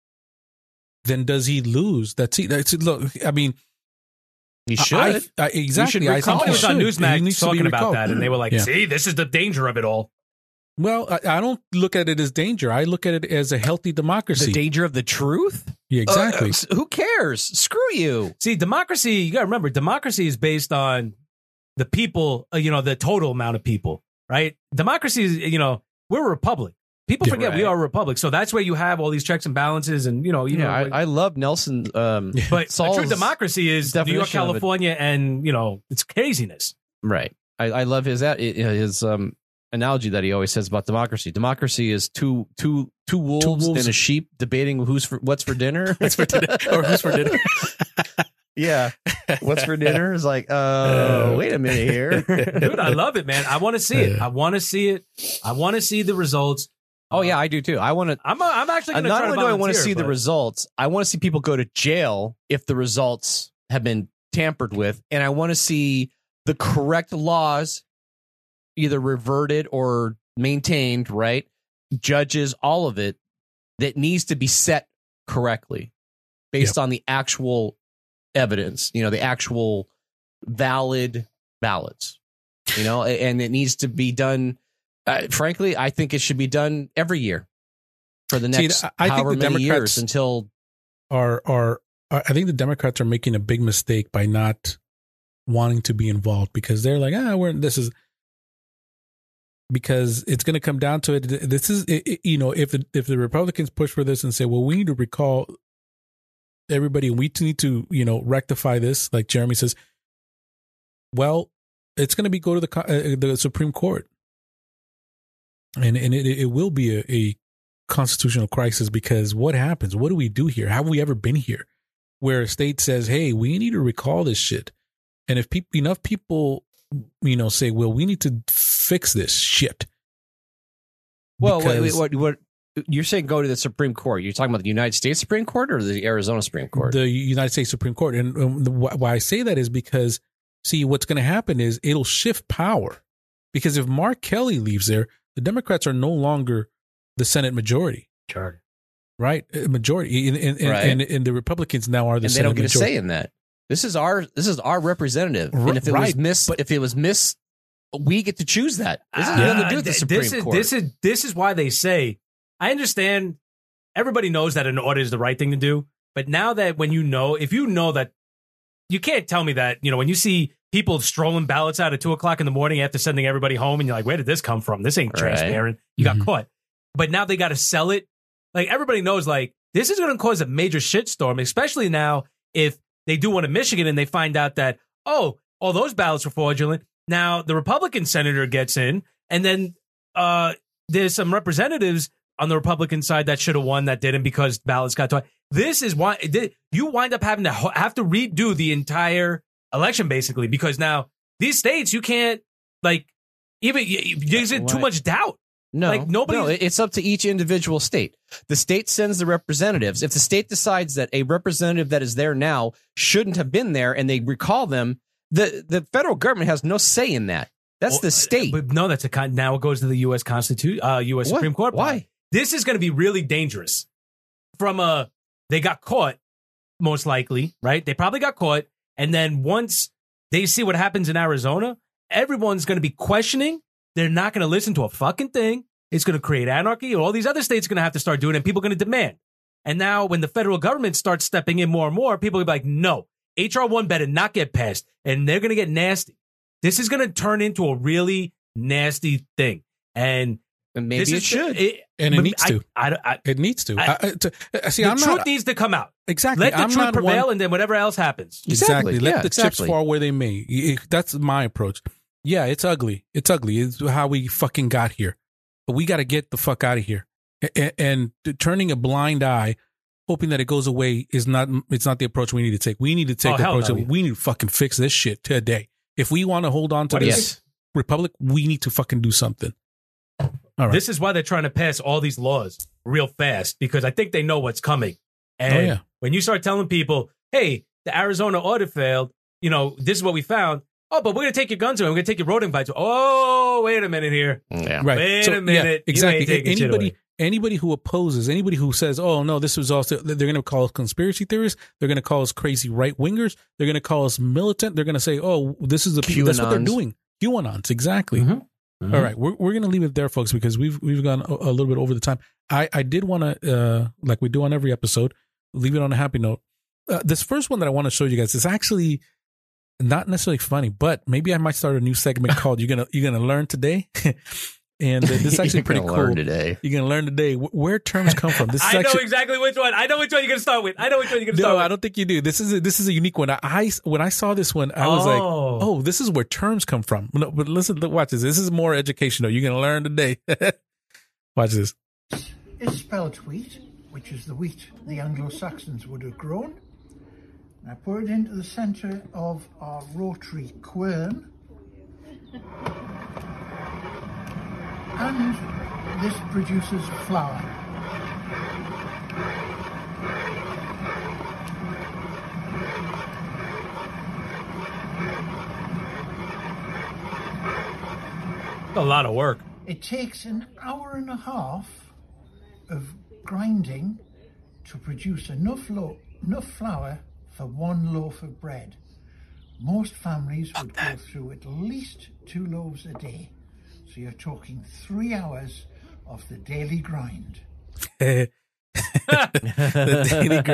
then does he lose? That's it. That's it. Look, I mean, He should. I, I, exactly. I think Somebody he was on should. He Newsmax needs to be talking about recalled. that, and they were like, Yeah. "See, this is the danger of it all." Well, I, I don't look at it as danger. I look at it as a healthy democracy. The danger of the truth? Yeah, exactly. Uh, who cares? Screw you. See, democracy, you got to remember, democracy is based on the people, uh, you know, the total amount of people, right? Democracy is, you know, we're a republic. People Yeah, forget right. we are a republic. So that's where you have all these checks and balances and, you know, you Yeah, know, I, like- I love Nelson. Um, but a Saul's true democracy is New York, definition of it. California, and, you know, it's craziness. Right. I, I love his his um, analogy that he always says about democracy. Democracy is two two two wolves, wolves. and a sheep debating who's for what's for dinner. What's for dinner, or who's for dinner. Yeah. What's for dinner? It's like, uh, wait a minute here. Dude, I love it, man. I want to see it. I want to see it. I want to see the results. Oh, yeah, I do too. I want to. I'm, a, I'm actually going to Not try only to do I want to volunteer, see the but- results, I want to see people go to jail if the results have been tampered with. And I want to see the correct laws either reverted or maintained, right? Judges, all of it that needs to be set correctly based on the actual evidence, you know, the actual valid ballots, you know, and it needs to be done. Uh, frankly, I think it should be done every year for the next See, I however think the many Democrats years until are, are are I think the Democrats are making a big mistake by not wanting to be involved because they're like, ah, we're this is because it's going to come down to it. This is it, it, you know, if the if the Republicans push for this and say, well, we need to recall everybody, and we need to you know rectify this, like Jeremy says. Well, it's going to be go to the uh, the Supreme Court. And and it, it will be a, a constitutional crisis because what happens? What do we do here? Have we ever been here where a state says, hey, we need to recall this shit? And if pe- enough people, you know, say, well, we need to fix this shit. Well, wait, Because wait, what, what you're saying? Go to the Supreme Court. You're talking about the United States Supreme Court or the Arizona Supreme Court? The United States Supreme Court. And um, the, why I say that is because, see, what's going to happen is it'll shift power. Because if Mark Kelly leaves there, the Democrats are no longer the Senate majority. Sure. Right? A majority. And, and, Right. and, and the Republicans now are the and they Senate don't get majority. a say in that. This is our this is our representative, R- and if it was right, miss, if it was miss, we get to choose that. This has Ah, nothing to do with the th- Supreme this is, Court. This is this is why they say. I understand. Everybody knows that an audit is the right thing to do, but now that when you know, if you know that, you can't tell me that you know when you see people strolling ballots out at two o'clock in the morning after sending everybody home, and you're like, where did this come from? This ain't Right. transparent. You got caught, but now they got to sell it. Like everybody knows, like this is going to cause a major shitstorm, especially now if they do one in Michigan and they find out that, oh, all those ballots were fraudulent. Now the Republican senator gets in, and then uh, there's some representatives on the Republican side that should have won that didn't because ballots got twice. This is why you wind up having to ho- have to redo the entire election basically because now these states you can't like even there's too much doubt. No, like nobody. no, it's up to each individual state. The state sends the representatives. If the state decides that a representative that is there now shouldn't have been there and they recall them, the, the federal government has no say in that. That's Well, the state. But no, that's a con- now it goes to the U S Constitution, uh, U S What? Supreme Court. Why? This is going to be really dangerous. From a, they got caught, most likely, right? They probably got caught, and then once they see what happens in Arizona, everyone's going to be questioning. They're not going to listen to a fucking thing. It's going to create anarchy. All these other states are going to have to start doing it, and people are going to demand. And now, when the federal government starts stepping in more and more, people will be like, "No, H R one better not get passed," and they're going to get nasty. This is going to turn into a really nasty thing, and, and maybe this it is- should. It, And it I- needs to. I, I, It needs to. I- I, I- to uh, see, the I'm truth not needs to come out. exactly. Let the I'm truth not prevail, one, and then whatever else happens. exactly. Let Yeah, the chips exactly. fall where they may. It- That's my approach. Yeah, it's ugly. It's ugly. It's how we fucking got here. But we got to get the fuck out of here. A- And turning a blind eye, hoping that it goes away, is not. It's not the approach we need to take. We need to take Oh, the hell approach no. that we need to fucking fix this shit today. If we want to hold on to What do you this republic, we need to fucking do something. All right. This is why they're trying to pass all these laws real fast because I think they know what's coming. And Oh, yeah. when you start telling people, "Hey, the Arizona audit failed," you know, this is what we found. Oh, but we're going to take your guns away. We're going to take your voting rights. Oh, wait a minute here. Yeah. Right. Wait So, a minute. Yeah, exactly. You ain't taking shit Anybody, away. anybody who opposes, anybody who says, "Oh no, this was also," they're going to call us conspiracy theorists. They're going to call us crazy right wingers. They're going to call us militant. They're going to say, "Oh, this is the people." That's what they're QAnons. doing. QAnons, exactly. Mhm. Mhm. All right, we're we're going to leave it there, folks, because we've we've gone a, a little bit over the time. I I did want to, uh, like we do on every episode, leave it on a happy note. Uh, this first one that I want to show you guys is actually not necessarily funny, but maybe I might start a new segment called "You're gonna You're gonna learn today." And uh, this is actually You're pretty gonna cool. learn today. You're gonna learn today wh- where terms come from. This is I know actually exactly which one. I know which one you're going to start with. I know which one you're going to no, start with. I don't think you do. This is a, this is a unique one. I, I when I saw this one, I was like, Oh. oh, this is where terms come from. No, but listen, look, watch this. This is more educational. You're gonna learn today. Watch this. Is spelt wheat, which is the wheat the Anglo-Saxons would have grown. Now pour it into the center of our rotary quern. And this produces flour. A lot of work. It takes an hour and a half of grinding to produce enough lo- enough flour for one loaf of bread. Most families would go through at least two loaves a day. So you're talking three hours of the daily grind. The daily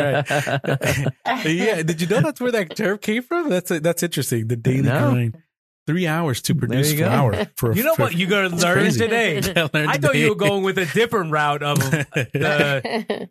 grind. Yeah, did you know that's where that term came from? That's that's interesting. The daily No. grind. Three hours to produce you go. flour. For, You know for- what you got to it's learn crazy. today? I learned I thought today. you were going with a different route of the,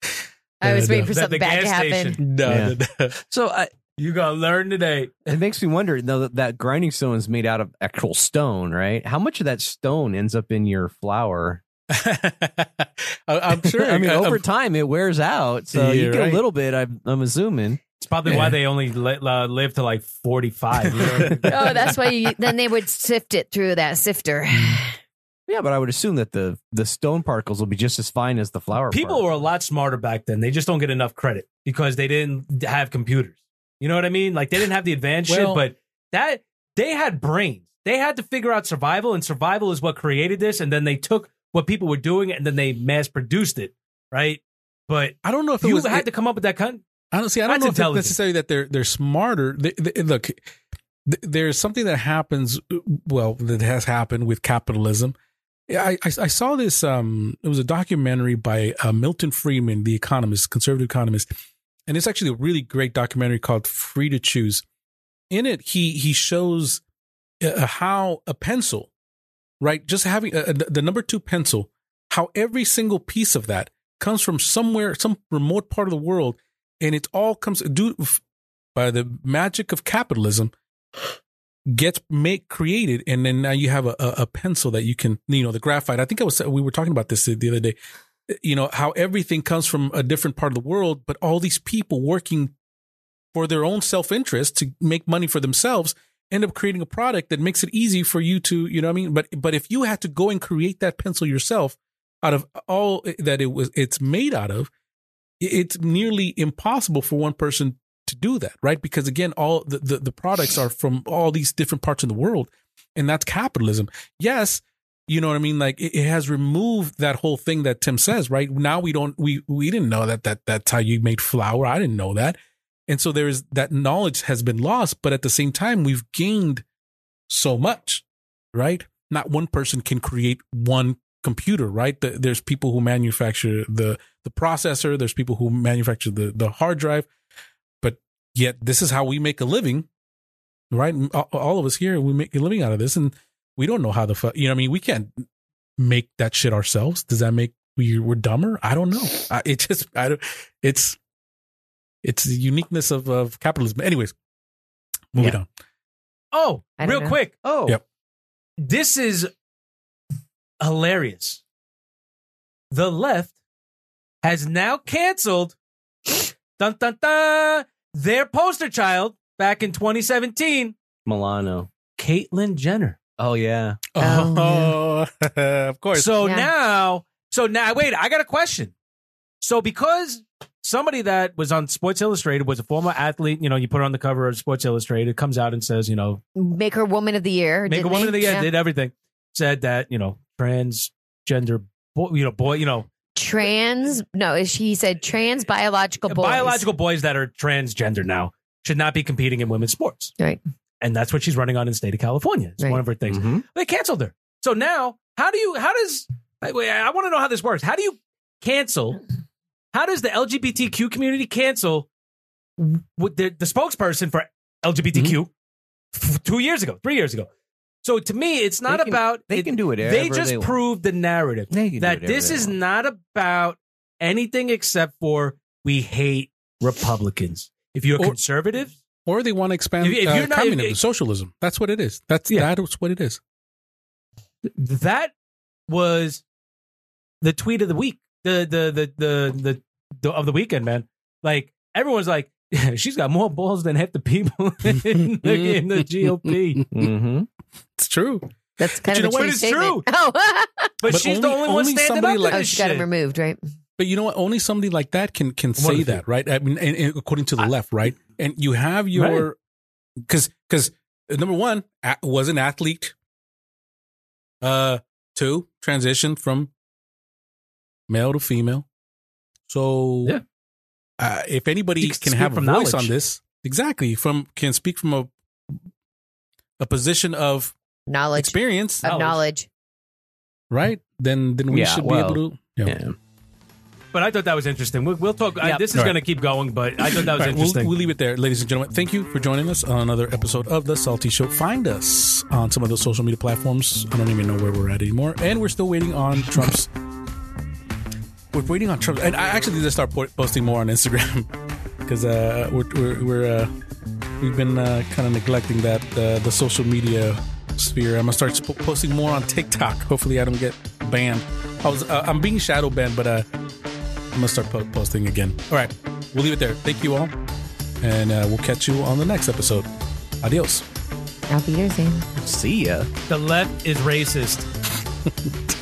I was No, waiting no. for the, something the bad to gas happen. station. No, Yeah. no, no. So I, You got to learn today. it makes me wonder, though, that, that grinding stone is made out of actual stone, right? How much of that stone ends up in your flour? I, I'm sure. I mean, I'm- over time, it wears out. So Yeah, you get right. a little bit, I'm, I'm assuming. It's probably why they only li- uh, live to like forty-five. You know? Oh, that's why you, then they would sift it through that sifter. Yeah, but I would assume that the, the stone particles will be just as fine as the flour People particles. were a lot smarter back then. They just don't get enough credit because they didn't have computers. You know what I mean? Like they didn't have the advanced Well- shit, but that they had brains. They had to figure out survival, and survival is what created this. And then they took what people were doing and then they mass produced it, right? But I don't know if it you was. had to come up with that kind. I don't see. I don't That's know if it's intelligent. necessarily that they're they're smarter. They, they, look, th- there's something that happens. Well, that has happened with capitalism. I, I, I saw this. Um, it was a documentary by uh, Milton Friedman, the economist, conservative economist, and it's actually a really great documentary called "Free to Choose." In it, he he shows uh, how a pencil, right, just having uh, the number two pencil, how every single piece of that comes from somewhere, some remote part of the world. And it all comes due by the magic of capitalism, gets make created, and then now you have a, a, a pencil that you can, you know, the graphite. I think I was we were talking about this the other day. You know how everything comes from a different part of the world, but all these people working for their own self interest to make money for themselves end up creating a product that makes it easy for you to, you know what I mean? But but if you had to go and create that pencil yourself out of all that it was it's made out of, it's nearly impossible for one person to do that, right? Because again, all the, the, the products are from all these different parts of the world, and that's capitalism. Yes, you know what I mean? Like it, it has removed that whole thing that Tim says, right? Now we don't, we, we didn't know that, that that's how you made flour. I didn't know that. And so there's that knowledge has been lost, but at the same time, we've gained so much, right? Not one person can create one computer, right? The, there's people who manufacture the the processor. There's people who manufacture the the hard drive. But yet, this is how we make a living, right? All, all of us here, we make a living out of this, and we don't know how the fuck. You know, what I mean, we can't make that shit ourselves. Does that make we we're dumber? I don't know. I, it just I don't. It's it's the uniqueness of of capitalism. Anyways, moving Yeah. on. Oh, I don't real know. quick. Oh, Yep. This is hilarious. The left has now canceled dun, dun, dun, their poster child back in twenty seventeen, Milano. Caitlyn Jenner. Oh, yeah. Oh, of course. So Yeah. now, so now, wait, I got a question. So because somebody that was on Sports Illustrated was a former athlete, you know, you put her on the cover of Sports Illustrated, comes out and says, you know, Make her woman of the year. make a didn't woman they? of the year, Yeah. did everything. Said that, you know, transgender, boy, you know, boy, you know, Trans, no, she said trans biological boys. biological boys that are transgender now should not be competing in women's sports. Right. And that's what she's running on in the state of California. It's Right. one of her things. Mhm. They canceled her. So now, how do you, how does, I, I want to know how this works. How do you cancel, how does the L G B T Q community cancel with the, the spokesperson for L G B T Q Mm-hmm. f- two years ago, three years ago? So to me, it's not They can- about, they it- can do whatever They just they want. proved the narrative They can do that whatever this they is want. not about anything except for we hate Republicans. If you're Or- conservative, Or they want to expand If- if uh, you're not- communism, if- socialism. That's what it is. That's Yeah. that is what it is. that was the tweet of the week, the the the the the, the of the weekend, man. Like everyone's like, Yeah, she's got more balls than half the people in the, in the G O P. Mm-hmm. It's true. That's kind But of you a know true what? It's statement. true. Oh, But, But she's the only- only one only standing somebody up like- to oh, this she got him shit. removed, right? But you know what? Only somebody like that can can say Wonderful. that, right? I mean, and, and according to the left, right? And you have your because because number one a- was an athlete. Uh, two transition from male to female. So Yeah. uh, if anybody You can, can speak have a from voice knowledge. on this, exactly from can speak from a a position of Knowledge. experience, Of knowledge. right? Then then we Yeah, should well, be able to. Yeah. Yeah. But I thought that was interesting. We'll, we'll talk. I, Yep. this is All right. going to keep going, but I thought that was All right, interesting. We'll, we'll leave it there, ladies and gentlemen. Thank you for joining us on another episode of The Salty Show. Find us on some of the social media platforms. I don't even know where we're at anymore. And we're still waiting on Trump's. We're waiting on Trump. And I actually need to start po- posting more on Instagram because uh, we're, we're, we're, uh, we've been uh, kind of neglecting that, uh, the social media sphere. I'm going to start sp- posting more on TikTok. Hopefully I don't get banned. I was, uh, I'm being shadow banned, but uh, I'm going to start po- posting again. All right. We'll leave it there. Thank you all. And uh, we'll catch you on the next episode. Adios. Auf Wiedersehen. See ya. The left is racist.